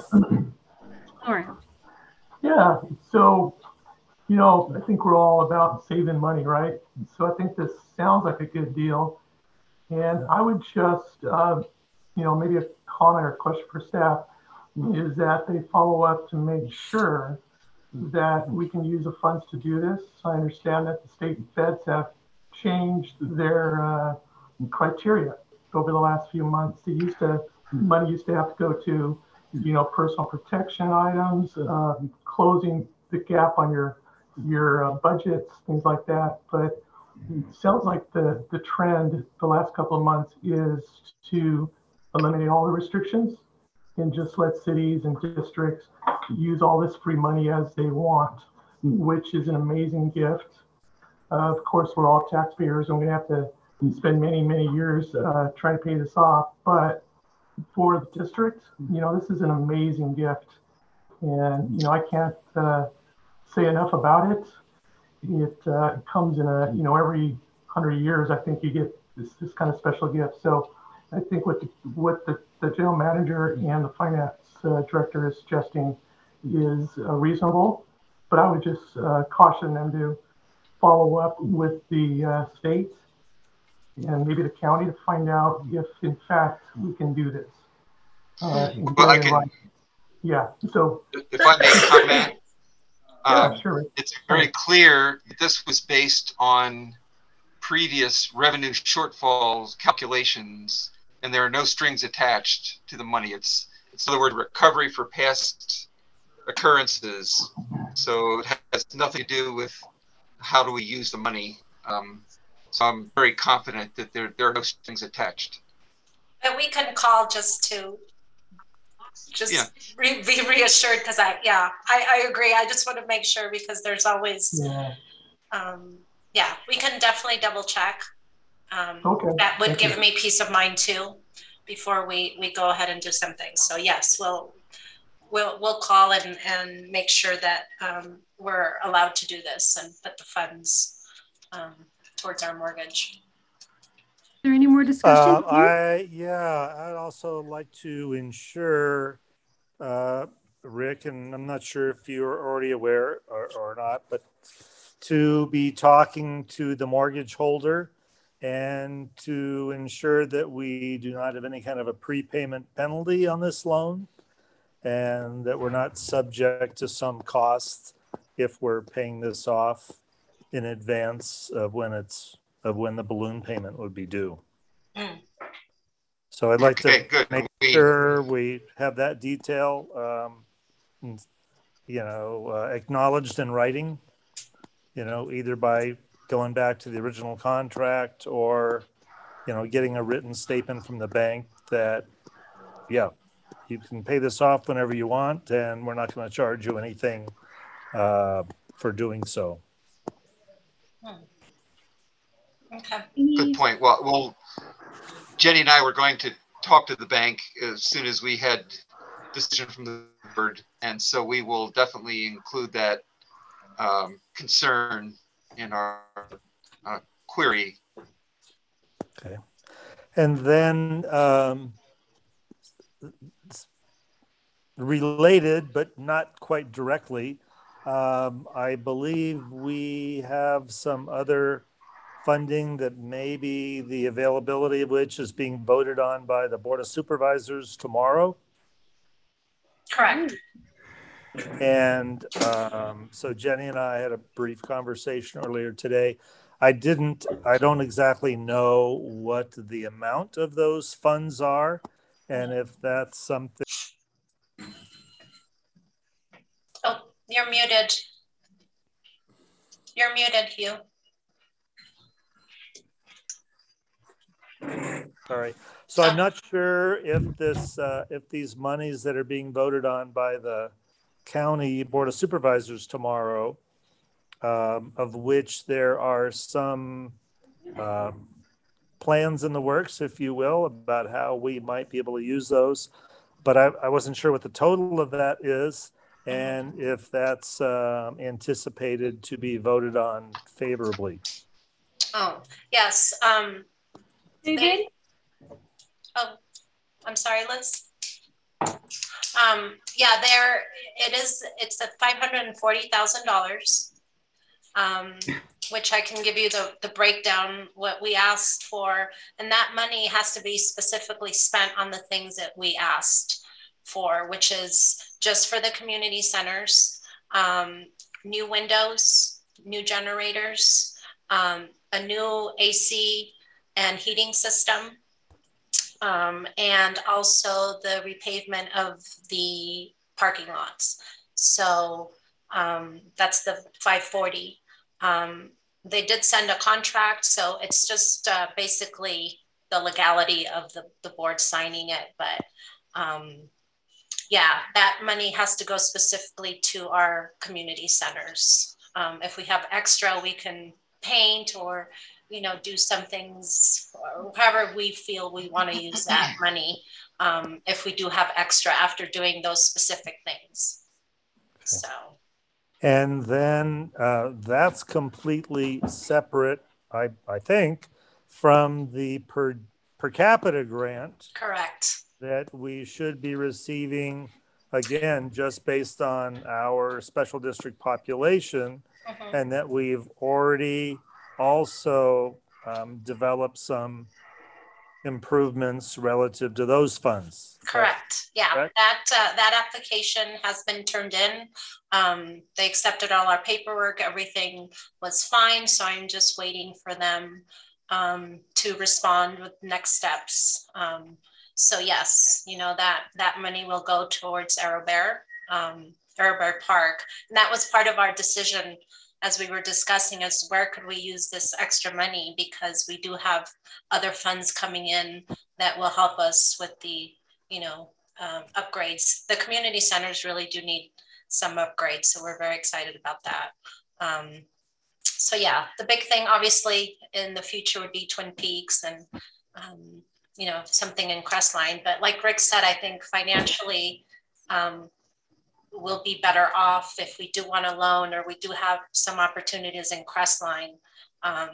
Laura. Yeah, so, you know, I think we're all about saving money, right? So I think this sounds like a good deal. And I would just, uh, you know, maybe a comment or question for staff is that they follow up to make sure that we can use the funds to do this. I understand that the state and feds have changed their uh, criteria over the last few months. They used to, money used to have to go to, you know, personal protection items, uh, closing the gap on your your uh, budgets, things like that. But it sounds like the, the trend the last couple of months is to eliminate all the restrictions and just let cities and districts use all this free money as they want, which is an amazing gift. Uh, of course, we're all taxpayers and we have to spend many, many years uh, trying to pay this off. But for the district, you know, this is an amazing gift. And, you know, I can't uh, say enough about it. It uh, comes in a, you know, every hundred years, I think you get this, this kind of special gift. So I think what the, what the, the general manager and the finance uh, director is suggesting is uh, reasonable, but I would just uh, caution them to follow up with the uh, state and maybe the county to find out if in fact we can do this. Uh, well, I can, right. Yeah, so. If I may comment, yeah, um, sure. It's very clear that this was based on previous revenue shortfalls calculations, and there are no strings attached to the money. It's, it's in other words, recovery for past occurrences. So it has nothing to do with how do we use the money. Um, so I'm very confident that there, there are no strings attached. And we can call just to just yeah. re be reassured, because I, yeah, I, I agree. I just want to make sure, because there's always, yeah, um, yeah we can definitely double check. Um, okay. That would Thank give you. me peace of mind too, before we, we go ahead and do something. So yes, we'll, we'll, we'll call and, and make sure that um, we're allowed to do this and put the funds um, towards our mortgage. Is there any more discussion? Uh, I, yeah, I'd also like to ensure, uh, Rick, and I'm not sure if you're already aware or, or not, but to be talking to the mortgage holder and to ensure that we do not have any kind of a prepayment penalty on this loan, and that we're not subject to some costs if we're paying this off in advance of when it's of when the balloon payment would be due. Mm. So I'd like Okay, to good. make We- sure we have that detail, um, you know, uh, acknowledged in writing, you know, either by going back to the original contract or, you know, getting a written statement from the bank that, yeah, you can pay this off whenever you want, and we're not going to charge you anything uh, for doing so. Hmm. Okay. Good point. Well, well, Jenny and I were going to talk to the bank as soon as we had decision from the board, and so we will definitely include that um, concern in our uh, query. Okay. And then um, related, but not quite directly, um, I believe we have some other funding that maybe the availability of which is being voted on by the Board of Supervisors tomorrow. Correct. And um, so Jenny and I had a brief conversation earlier today. I didn't, I don't exactly know what the amount of those funds are, and if that's something. Oh, you're muted. You're muted, Hugh. Sorry. So I'm not sure if this, uh, if these monies that are being voted on by the County Board of Supervisors tomorrow, um, of which there are some um, plans in the works, if you will, about how we might be able to use those. But I, I wasn't sure what the total of that is, and if that's uh, anticipated to be voted on favorably. Oh, yes. Um, David? they, oh, I'm sorry, Liz. Um, yeah, there it is. It's at five hundred forty thousand dollars, um, which I can give you the, the breakdown, what we asked for. And that money has to be specifically spent on the things that we asked for, which is just for the community centers, um, new windows, new generators, um, a new A C and heating system, um, and also the repavement of the parking lots. So um, that's the five forty. Um, they did send a contract, so it's just uh, basically the legality of the, the board signing it. But um, yeah, that money has to go specifically to our community centers. Um, if we have extra, we can paint or, you know, do some things, or however we feel we want to use that money. Um, if we do have extra after doing those specific things. Okay. So. And then uh, that's completely separate, I, I think, from the per, per capita grant. Correct. That we should be receiving, again, just based on our special district population, mm-hmm. and that we've already also um, developed some improvements relative to those funds. Correct. Yeah, correct? that uh, that application has been turned in. Um, they accepted all our paperwork. Everything was fine. So I'm just waiting for them um, to respond with next steps. Um, so yes, you know, that that money will go towards Arrowbear, um, Arrowbear Park. And that was part of our decision as we were discussing, as where could we use this extra money, because we do have other funds coming in that will help us with the, you know, um, upgrades. The community centers really do need some upgrades, so we're very excited about that. Um, so yeah, the big thing obviously in the future would be Twin Peaks and, um, you know, something in Crestline. But like Rick said, I think financially, um, we'll be better off if we do want a loan, or we do have some opportunities in Crestline. Um,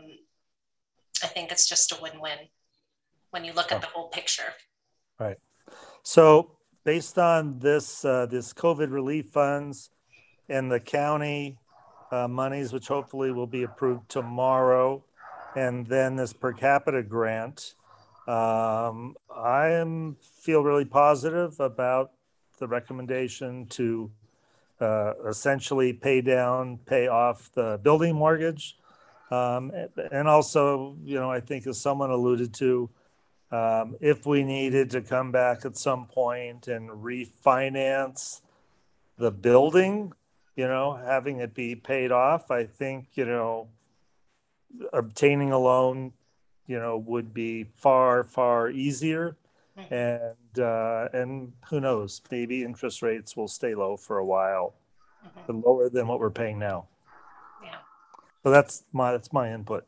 I think it's just a win-win when you look at the whole picture. Right. So based on this, uh, this COVID relief funds and the county uh, monies, which hopefully will be approved tomorrow, and then this per capita grant. Um, I am feel really positive about the recommendation to uh, essentially pay down, pay off the building mortgage. Um, and also, you know, I think as someone alluded to, um, if we needed to come back at some point and refinance the building, you know, having it be paid off, I think, you know, obtaining a loan, you know, would be far, far easier. And, uh, and who knows, maybe interest rates will stay low for a while, but lower than what we're paying now. Yeah. So that's my, that's my input.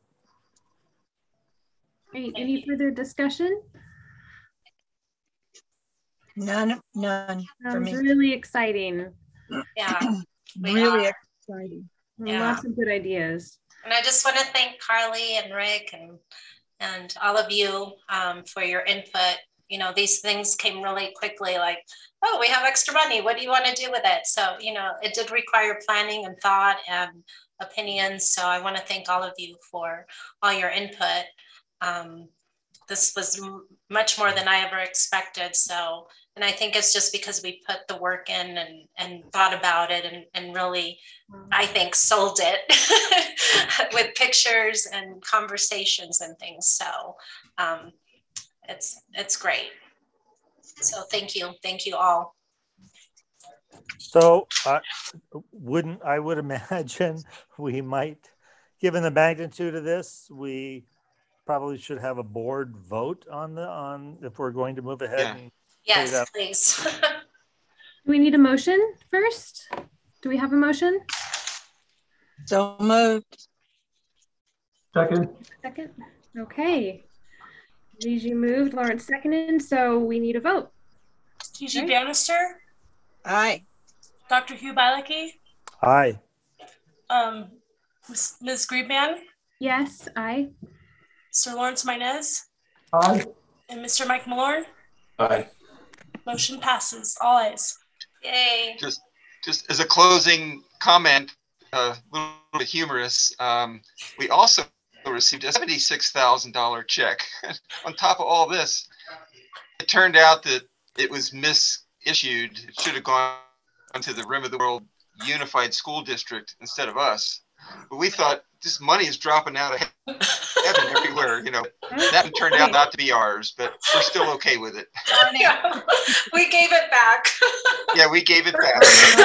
Great. Any further discussion? None, none for Sounds me. really exciting. Yeah. we Really are. exciting. Yeah. Lots of good ideas. And I just want to thank Carly and Rick and and all of you um, for your input. You know, these things came really quickly, like, oh, we have extra money. What do you want to do with it? So, you know, it did require planning and thought and opinions. So I want to thank all of you for all your input. Um, this was m- much more than I ever expected. So, and I think it's just because we put the work in and, and thought about it and, and really, I think, sold it with pictures and conversations and things. So um, it's it's great. So thank you. Thank you all. So I uh, wouldn't, I would imagine we might, given the magnitude of this, we probably should have a board vote on the, on if we're going to move ahead. Yeah. And Yes, please. Do we need a motion first? Do we have a motion? So moved. Second. Second. Okay. Gigi moved, Lawrence seconded, so we need a vote. Gigi Okay. Bannister, Aye. Doctor Hugh Bailecki, Aye. um, Miz Griebman, Yes, aye. Mister Lawrence Minez, Aye. and Mister Mike Malorn. Aye. Motion passes. All ayes. Yay. Just, just as a closing comment, a uh, little bit humorous, um, we also received a seventy-six thousand dollars check. On top of all this, it turned out that it was misissued. It should have gone to the Rim of the World Unified School District instead of us. But we thought this money is dropping out of heaven everywhere, you know. That turned out not to be ours, but we're still okay with it. Yeah, we gave it back. Yeah, we gave it back.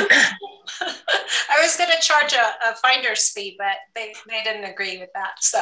I was going to charge a, a finder's fee, but they, they didn't agree with that. So.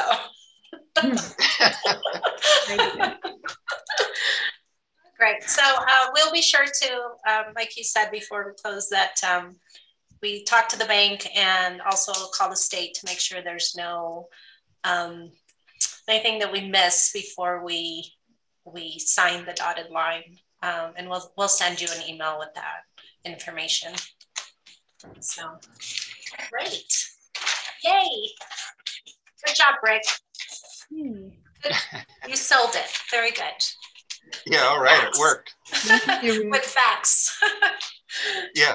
Great. So uh, we'll be sure to, um, like you said before we close, that um, we talk to the bank and also call the state to make sure there's no um, anything that we miss before we we sign the dotted line. Um, and we'll we'll send you an email with that information. So great. Yay. Good job, Rick. Good. You sold it. Very good. Yeah, all right, it worked. With facts. Yeah.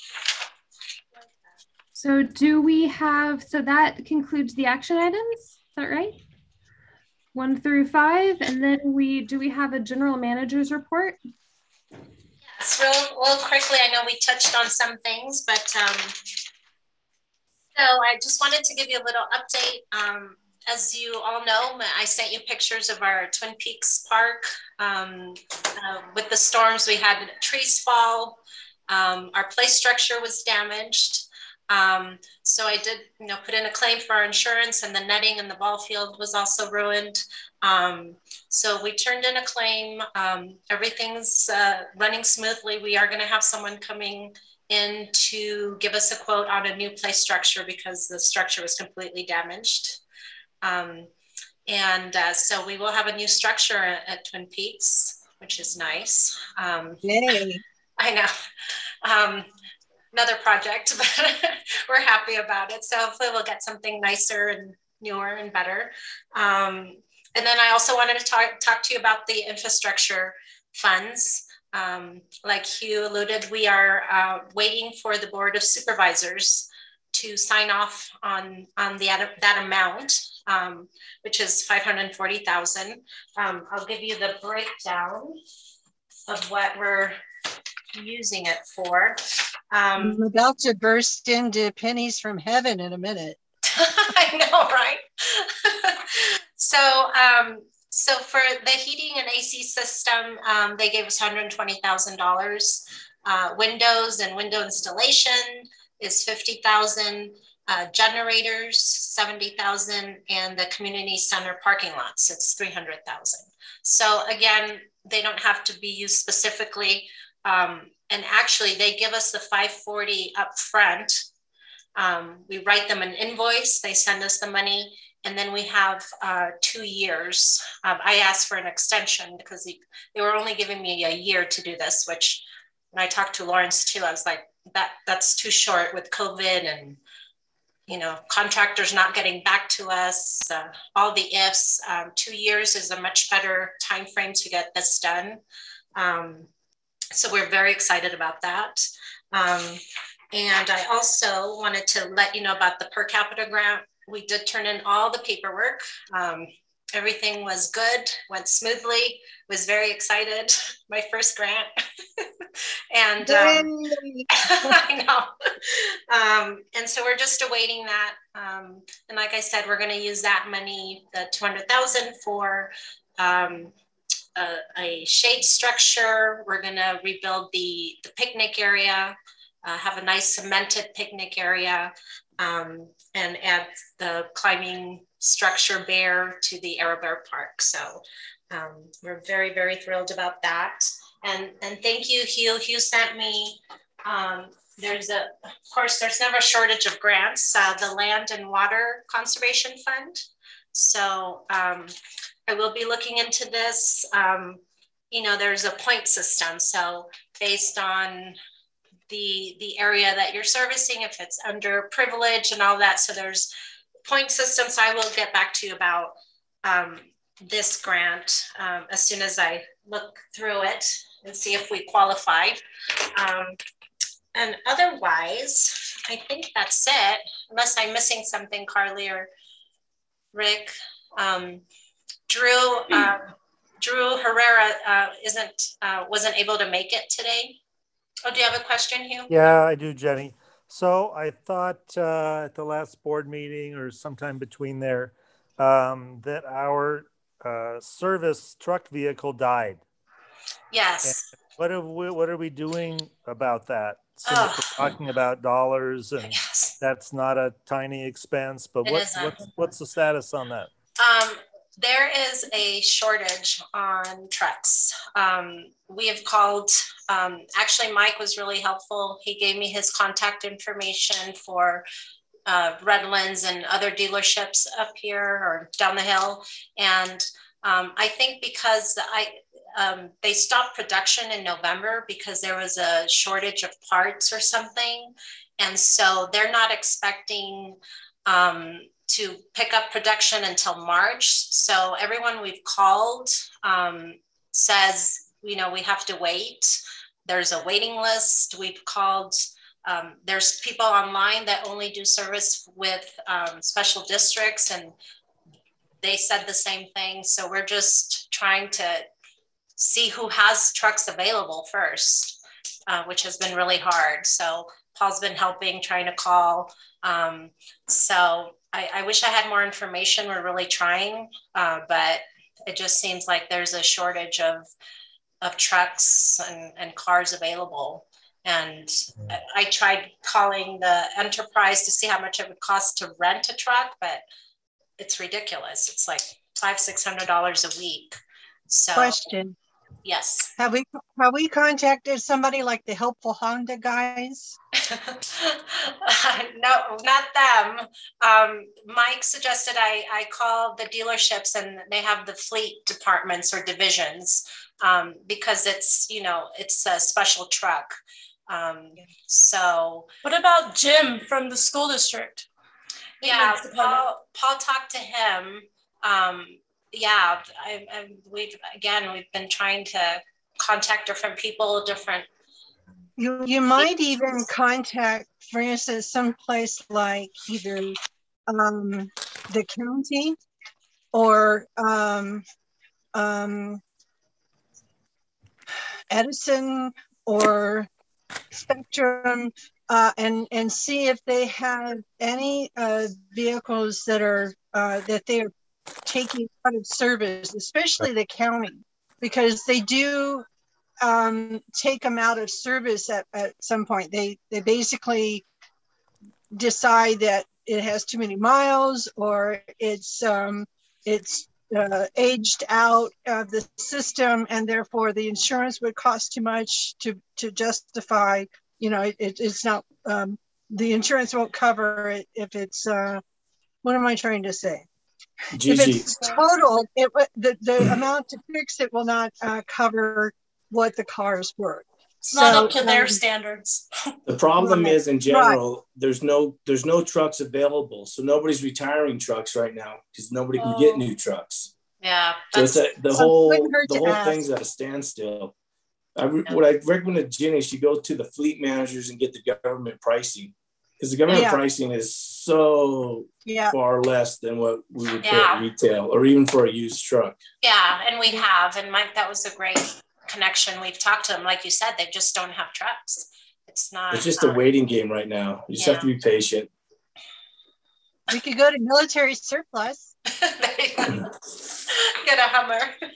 So do we have, so that concludes the action items, is that right? One through five, and then we, do we have a general manager's report? Yes, real, real quickly, I know we touched on some things, but um, so I just wanted to give you a little update. Um, as you all know, I sent you pictures of our Twin Peaks Park. Um, uh, with the storms, we had trees fall. Um, our play structure was damaged. Um, so I did, you know, put in a claim for our insurance, and the netting in the ball field was also ruined. Um, so we turned in a claim. Um, everything's uh, running smoothly. We are going to have someone coming in to give us a quote on a new play structure because the structure was completely damaged. Um, and uh, so we will have a new structure at, at Twin Peaks, which is nice. Um, Yay. I know. Um, another project, but we're happy about it. So hopefully we'll get something nicer and newer and better. Um, and then I also wanted to talk, talk to you about the infrastructure funds. Um, like Hugh alluded, we are uh, waiting for the Board of Supervisors to sign off on, on the, that amount, um, which is five hundred forty thousand. Um, I'll give you the breakdown of what we're using it for. Um, I'm about to burst into pennies from heaven in a minute. I know, right? so, um, so for the heating and A C system, um, they gave us one hundred twenty thousand dollars. Uh, windows and window installation is fifty thousand. Uh, generators, seventy thousand, and the community center parking lots, it's three hundred thousand. So again, they don't have to be used specifically. Um, and actually they give us the five forty up front. Um, we write them an invoice, they send us the money, and then we have uh, two years. Um, I asked for an extension because they, they were only giving me a year to do this, which when I talked to Lawrence too, I was like, that that's too short with COVID and, you know, contractors not getting back to us, uh, all the ifs. Um, two years is a much better time frame to get this done. Um, so we're very excited about that. Um, and I also wanted to let you know about the per capita grant. We did turn in all the paperwork. Um, everything was good, went smoothly, was very excited. My first grant. and um, I know. Um, and so we're just awaiting that. Um, and like I said, we're gonna use that money, the two hundred thousand for um, a, a shade structure. We're gonna rebuild the, the picnic area, uh, have a nice cemented picnic area, um, and add the climbing structure bear to the Aerobear Park. So um, we're very, very thrilled about that. And, and thank you, Hugh. Hugh sent me, um, there's a, of course, there's never a shortage of grants, uh, the Land and Water Conservation Fund. So um, I will be looking into this. Um, you know, there's a point system. So based on the, the area that you're servicing, if it's under privilege and all that. So there's point systems. So I will get back to you about um, this grant um, as soon as I look through it and see if we qualify. Um, and otherwise, I think that's it, unless I'm missing something, Carly or Rick. Um, Drew, uh, Drew Herrera uh, isn't, uh, wasn't able to make it today. Oh, do you have a question, Hugh? Yeah, I do, Jenny. So I thought uh, at the last board meeting or sometime between there um, that our uh, service truck vehicle died. Yes. And what are we, what are we doing about that? Since oh. we're talking about dollars and yes. that's not a tiny expense, but what, what's, what's the status on that? Um, there is a shortage on trucks. Um, we have called, um, actually Mike was really helpful. He gave me his contact information for uh, Redlands and other dealerships up here or down the hill. And um, I think because I, um, they stopped production in November because there was a shortage of parts or something. And so they're not expecting um, to pick up production until March. So everyone we've called um, says, you know, we have to wait. There's a waiting list. We've called, um, there's people online that only do service with um, special districts, and they said the same thing. So we're just trying to see who has trucks available first, uh, which has been really hard. So Paul's been helping, trying to call. Um, so I, I wish I had more information. We're really trying, uh, but it just seems like there's a shortage of, of trucks and, and cars available. And I, I tried calling the enterprise to see how much it would cost to rent a truck, but it's ridiculous. It's like five, six hundred dollars a week. So question. Yes. Have we have we contacted somebody like the Helpful Honda guys? No, not them. Um, Mike suggested I, I call the dealerships, and they have the fleet departments or divisions um, because it's, you know, it's a special truck. Um, so. What about Jim from the school district? Yeah, Paul, Paul talked to him. Um, yeah, I, I, we've, again, we've been trying to contact different people, different You, you might even contact, for instance, some place like either um, the county or um, um, Edison or Spectrum, uh, and and see if they have any uh, vehicles that are uh, that they are taking out of service, especially the county, because they do um, take them out of service at, at some point. They they basically decide that it has too many miles, or it's um, it's uh, aged out of the system, and therefore the insurance would cost too much to to justify. You know, it, it, it's not um, the insurance won't cover it if it's. Uh, what am I trying to say? Gigi. If it's total, it the the amount to fix it will not uh, cover what the car is worth. It's So, not up to their um, standards. The problem Right, is in general, right. there's no there's no trucks available. So nobody's retiring trucks right now because nobody can get new trucks. Yeah. So it's a, the So it whole wouldn't hurt the to whole ask. thing's at a standstill. I re- what I recommend to Jenny, she go to the fleet managers and get the government pricing, because the government Yeah. pricing is so Yeah. far less than what we would pay Yeah. at retail or even for a used truck. Yeah, and we have, and Mike, that was a great connection. We've talked to them, like you said, they just don't have trucks. It's not. It's just a um, waiting game right now. You just Yeah. have to be patient. We could go to military surplus. Get a Hummer.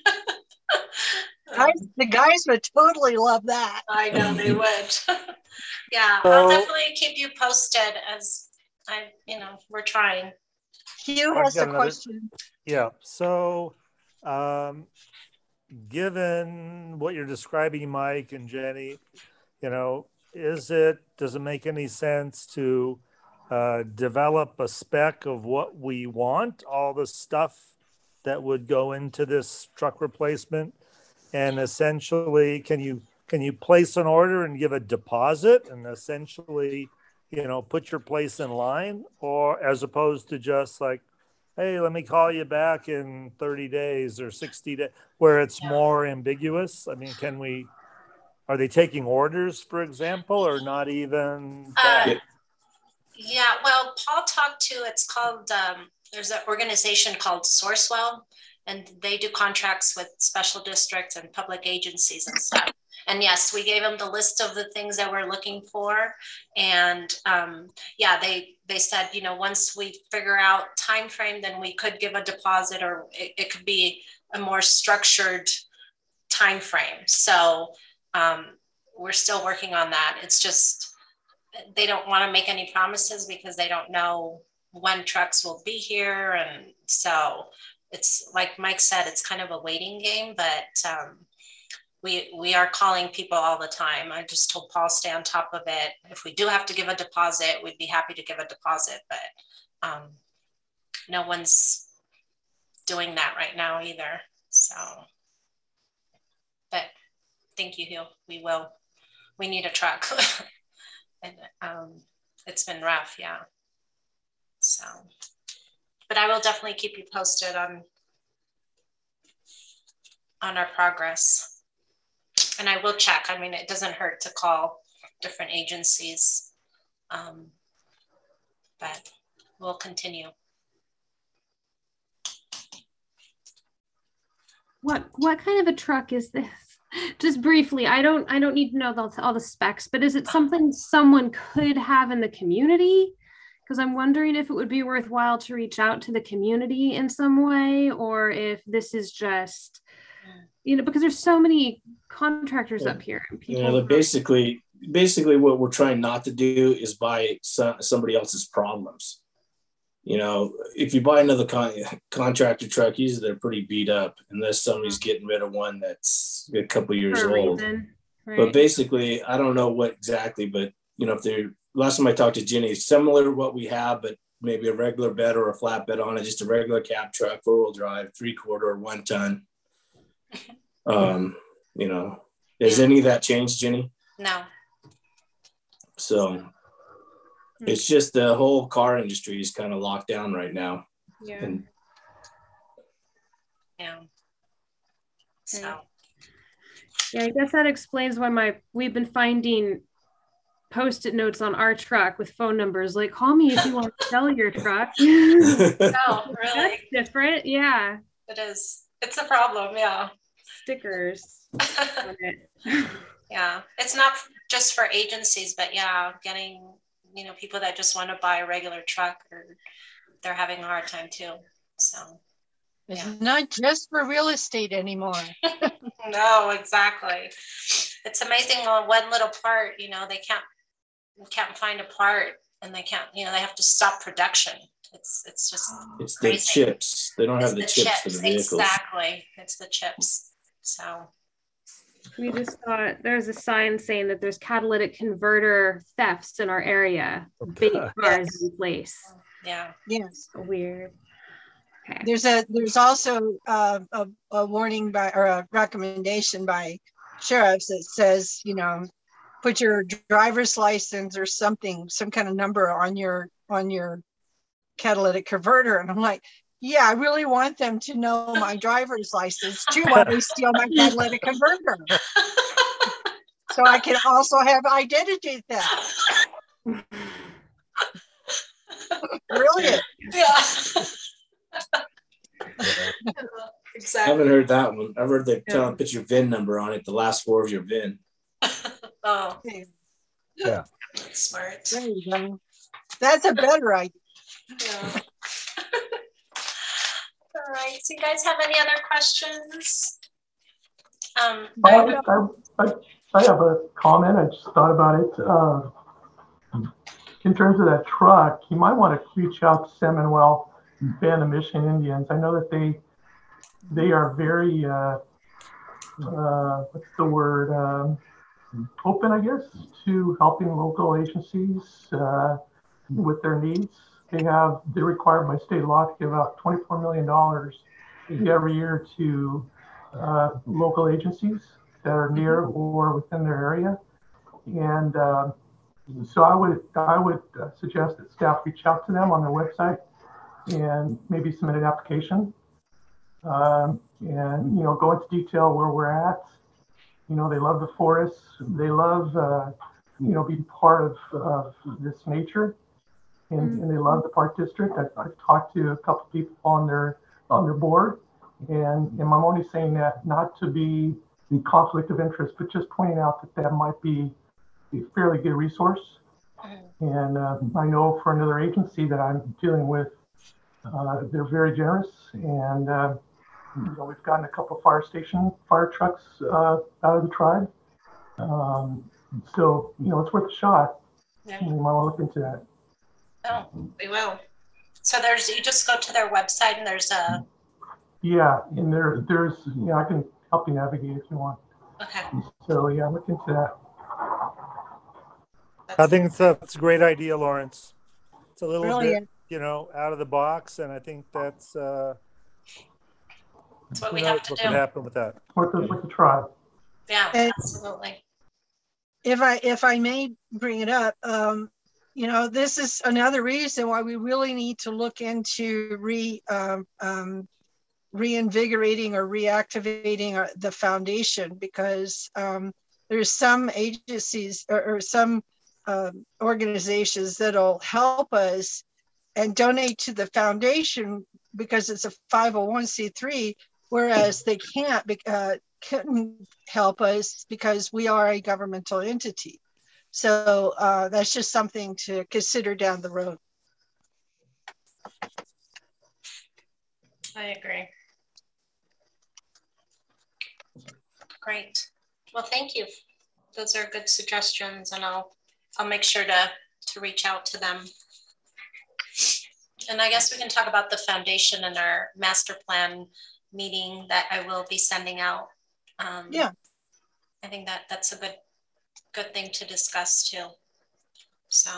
Guys, the guys would totally love that. I know they would. Yeah, So- I'll definitely keep you posted as I, you know, we're trying. Hugh I've has got a another- question. Yeah, so um, given what you're describing, Mike and Jenny, you know, is it, does it make any sense to uh, develop a spec of what we want, all the stuff that would go into this truck replacement? And essentially, can you can you place an order and give a deposit and essentially, you know, put your place in line, or as opposed to just like, hey, let me call you back in thirty days or sixty days, where it's Yeah. more ambiguous? I mean, can we, are they taking orders, for example, or not even that? Uh, yeah, well, Paul talked to, it's called, um, there's an organization called Sourcewell, and they do contracts with special districts and public agencies and stuff. And yes, we gave them the list of the things that we're looking for. And um, yeah, they they said, you know, once we figure out time frame, then we could give a deposit, or it, it could be a more structured time frame. So um, we're still working on that. It's just, they don't want to make any promises because they don't know when trucks will be here. And so it's like Mike said, it's kind of a waiting game, but um, we we are calling people all the time. I just told Paul, stay on top of it. If we do have to give a deposit, we'd be happy to give a deposit, but um, no one's doing that right now either. So, but thank you, Hugh. We will. We need a truck. And um, it's been rough, yeah. So, but I will definitely keep you posted on on our progress. And I will check. I mean, it doesn't hurt to call different agencies, um, but we'll continue. What what kind of a truck is this? Just briefly, I don't I don't need to know the, all the specs, but is it something someone could have in the community? Because I'm wondering if it would be worthwhile to reach out to the community in some way, or if this is just, you know, because there's so many contractors Yeah. up here. And people You know, basically, basically what we're trying not to do is buy some, somebody else's problems. You know, if you buy another con- contractor truck, usually they're pretty beat up unless somebody's getting rid of one that's a couple years for a old. reason, right? But basically, I don't know what exactly, but you know, if they're, last time I talked to Jenny, similar to what we have, but maybe a regular bed or a flat bed on it, just a regular cab truck, four wheel drive, three quarter or one ton. Um, you know, has any of that changed, Jenny? No. So it's just the whole car industry is kind of locked down right now. Yeah. And Yeah. So. Yeah, I guess that explains why my we've been finding post-it notes on our truck with phone numbers, like call me if you want to sell your truck. Oh, really? That's different. Yeah. It is. It's a problem. Yeah. Stickers. Yeah. It's not just for agencies, but yeah, getting, you know, people that just want to buy a regular truck, or they're having a hard time too. So it's yeah. not just for real estate anymore. No, exactly. It's amazing on one little part, you know, they can't can't find a part, and they can't, you know, they have to stop production. It's it's just it's crazy. the chips. They don't It's have the, the chips, chips for the vehicles. Exactly. It's the chips. So we just thought there's a sign saying that there's catalytic converter thefts in our area. Big cars Yes. in place. Yeah. Yes. Weird. Okay. There's a there's also uh, a, a warning by or a recommendation by sheriffs that says, you know, put your driver's license or something, some kind of number on your on your catalytic converter. And I'm like, yeah, I really want them to know my driver's license too while they steal my catalytic converter. So I can also have identity theft. Brilliant. Yeah. I Exactly. haven't heard that one. I've heard they tell Yeah. them put your V I N number on it, the last four of your V I N. Oh, Yeah. smart. There you go. That's a better idea. Yeah. All right. So you guys have any other questions? Um, I, I, I, I, I have a comment. I just thought about it. Uh, in terms of that truck, you might want to reach out to Seminole Band of Mission Indians. I know that they they are very uh, uh, what's the word um, open, I guess, to helping local agencies uh, with their needs. They have they're required by state law to give out twenty-four million dollars every year to uh, local agencies that are near or within their area. And uh, so I would I would uh, suggest that staff reach out to them on their website and maybe submit an application. Um, and, you know, go into detail where we're at. You know, they love the forests. They love, uh, you know, being part of, of this nature. And, mm-hmm. and they love the park district. I've, I've talked to a couple of people on their on their board. And, and I'm only saying that not to be the conflict of interest, but just pointing out that that might be a fairly good resource. And uh, I know for another agency that I'm dealing with, uh, they're very generous. And uh, you know, we've gotten a couple of fire station fire trucks uh, out of the tribe. Um, so, you know, it's worth a shot. Yeah. You might want to look into that. Oh, we will. So there's, you just go to their website and there's a. Yeah, and there, there's, you know, I can help you navigate if you want. Okay. So yeah, look into that. I think it's a, it's a great idea, Lawrence. It's a little Brilliant. bit, you know, out of the box, and I think that's uh, that's what we have to what do. Can happen with that? Worth the, worth the try. Yeah, and absolutely. If I if I may bring it up, um, you know, this is another reason why we really need to look into re um, um, reinvigorating or reactivating our, the foundation, because um, there's some agencies or, or some uh, organizations that'll help us and donate to the foundation because it's a five oh one c three, whereas they can't uh, couldn't help us because we are a governmental entity. So uh, that's just something to consider down the road. I agree. Great. Well, thank you. Those are good suggestions, and I'll I'll make sure to to reach out to them. And I guess we can talk about the foundation in our master plan meeting that I will be sending out. Um, yeah, I think that that's a good good thing to discuss too. So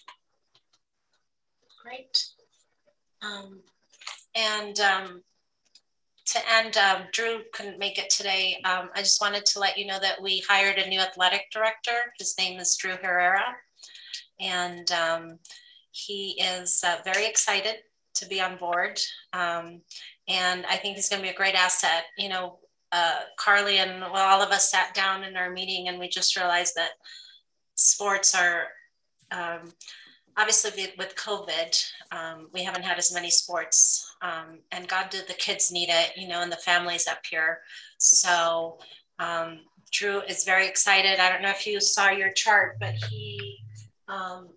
great. Um, and um, to end, um, Drew couldn't make it today. Um, I just wanted to let you know that we hired a new athletic director. His name is Drew Herrera. And um, he is uh, very excited to be on board. Um, and I think he's going to be a great asset. You know, uh, Carly and well, all of us sat down in our meeting and we just realized that sports are, um, obviously with COVID, um, we haven't had as many sports, um, and God did the kids need it, you know, and the families up here. So um, Drew is very excited. I don't know if you saw your chart, but he um,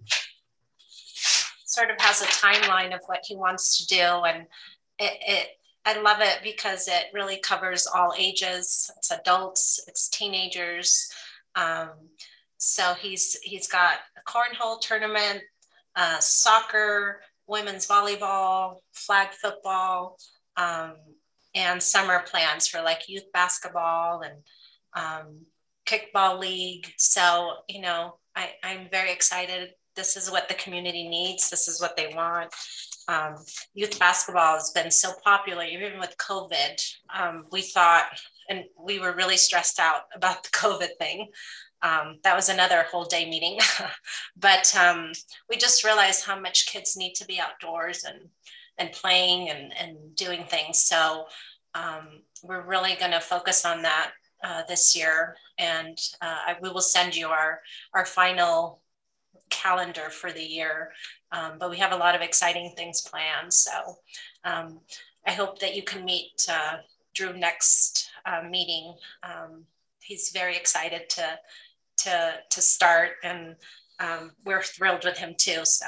sort of has a timeline of what he wants to do. And it, it I love it because it really covers all ages. It's adults, it's teenagers. Um, so he's he's got a cornhole tournament, uh, soccer, women's volleyball, flag football, um, and summer plans for like youth basketball and um, kickball league. So, you know, I, I'm very excited. This is what the community needs. This is what they want. Um, youth basketball has been so popular, even with COVID. Um, we thought, and we were really stressed out about the COVID thing. Um, that was another whole day meeting. But um, we just realized how much kids need to be outdoors and, and playing and, and doing things. So um, we're really going to focus on that uh, this year. And uh, I, we will send you our, our final calendar for the year. Um, but we have a lot of exciting things planned. So um, I hope that you can meet uh, Drew next uh, meeting. Um, he's very excited to, to, to start, and um, we're thrilled with him too. So,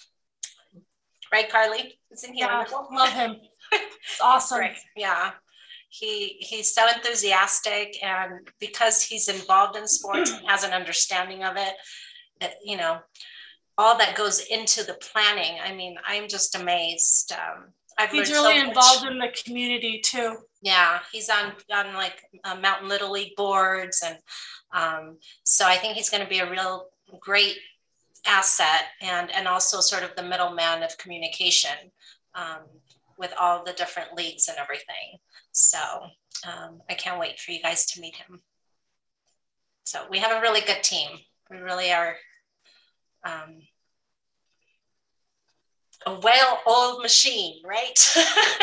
right, Carly? Isn't he yeah, wonderful? Love him. It's awesome. Right. Yeah. He, he's so enthusiastic, and because he's involved in sports and has an understanding of it, it, you know, all that goes into the planning. I mean, I'm just amazed. Um, I've he's learned really so involved much. in the community too. Yeah, he's on on like uh, Mountain Little League boards, and um, so I think he's going to be a real great asset, and and also sort of the middleman of communication um, with all the different leagues and everything. So um, I can't wait for you guys to meet him. So we have a really good team. We really are. Um, a well-oiled machine, right?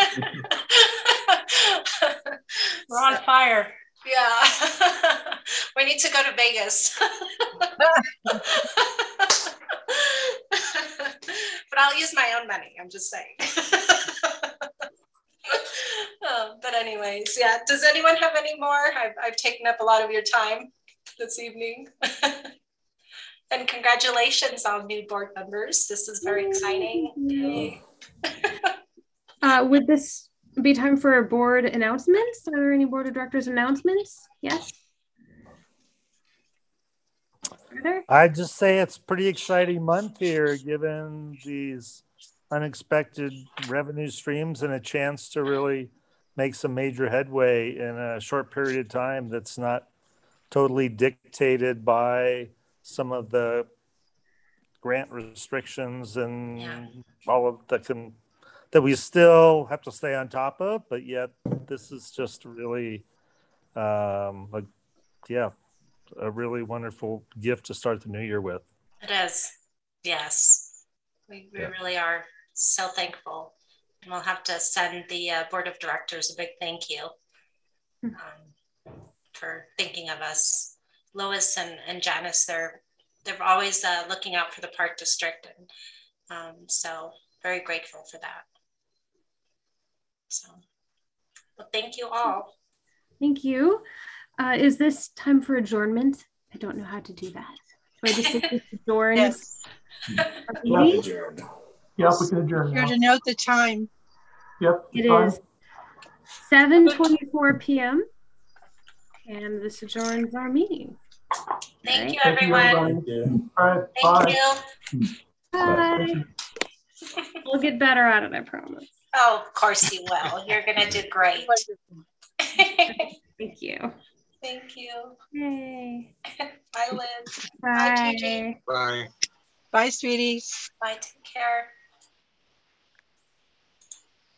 We're on so, fire. Yeah. We need to go to Vegas. But I'll use my own money, I'm just saying. Oh, but anyways, yeah. Does anyone have any more? I've, I've taken up a lot of your time this evening. And congratulations on new board members. This is very exciting. uh, would this be time for board announcements? Are there any board of directors announcements? Yes. Are there? I'd just say it's a pretty exciting month here, given these unexpected revenue streams and a chance to really make some major headway in a short period of time that's not totally dictated by some of the grant restrictions and yeah. all of that can that we still have to stay on top of, but yet this is just really um a, yeah a really wonderful gift to start the new year with. It is. Yes, we, we yeah. really are so thankful, and we'll have to send the uh, board of directors a big thank you um, for thinking of us. Lois and, and Janice, they're they're always uh, looking out for the Park District, and um, so very grateful for that. So, well, thank you all. Thank you. Uh, is this time for adjournment? I don't know how to do that. Do I just adjourn? Yes. Yeah, adjourned. Yep, we can adjourn. Here to note the time. Yep. It time. Is seven twenty-four p m and this adjourns our meeting. Thank right. you, everyone. Thank you. All right. Thank bye. you. Bye. We'll get better at it, I promise. Oh, of course you will. You're going to do great. Thank you. Thank you. Yay. Bye, Liz. Bye. Bye, Gigi. Bye. Bye, sweeties. Bye, take care.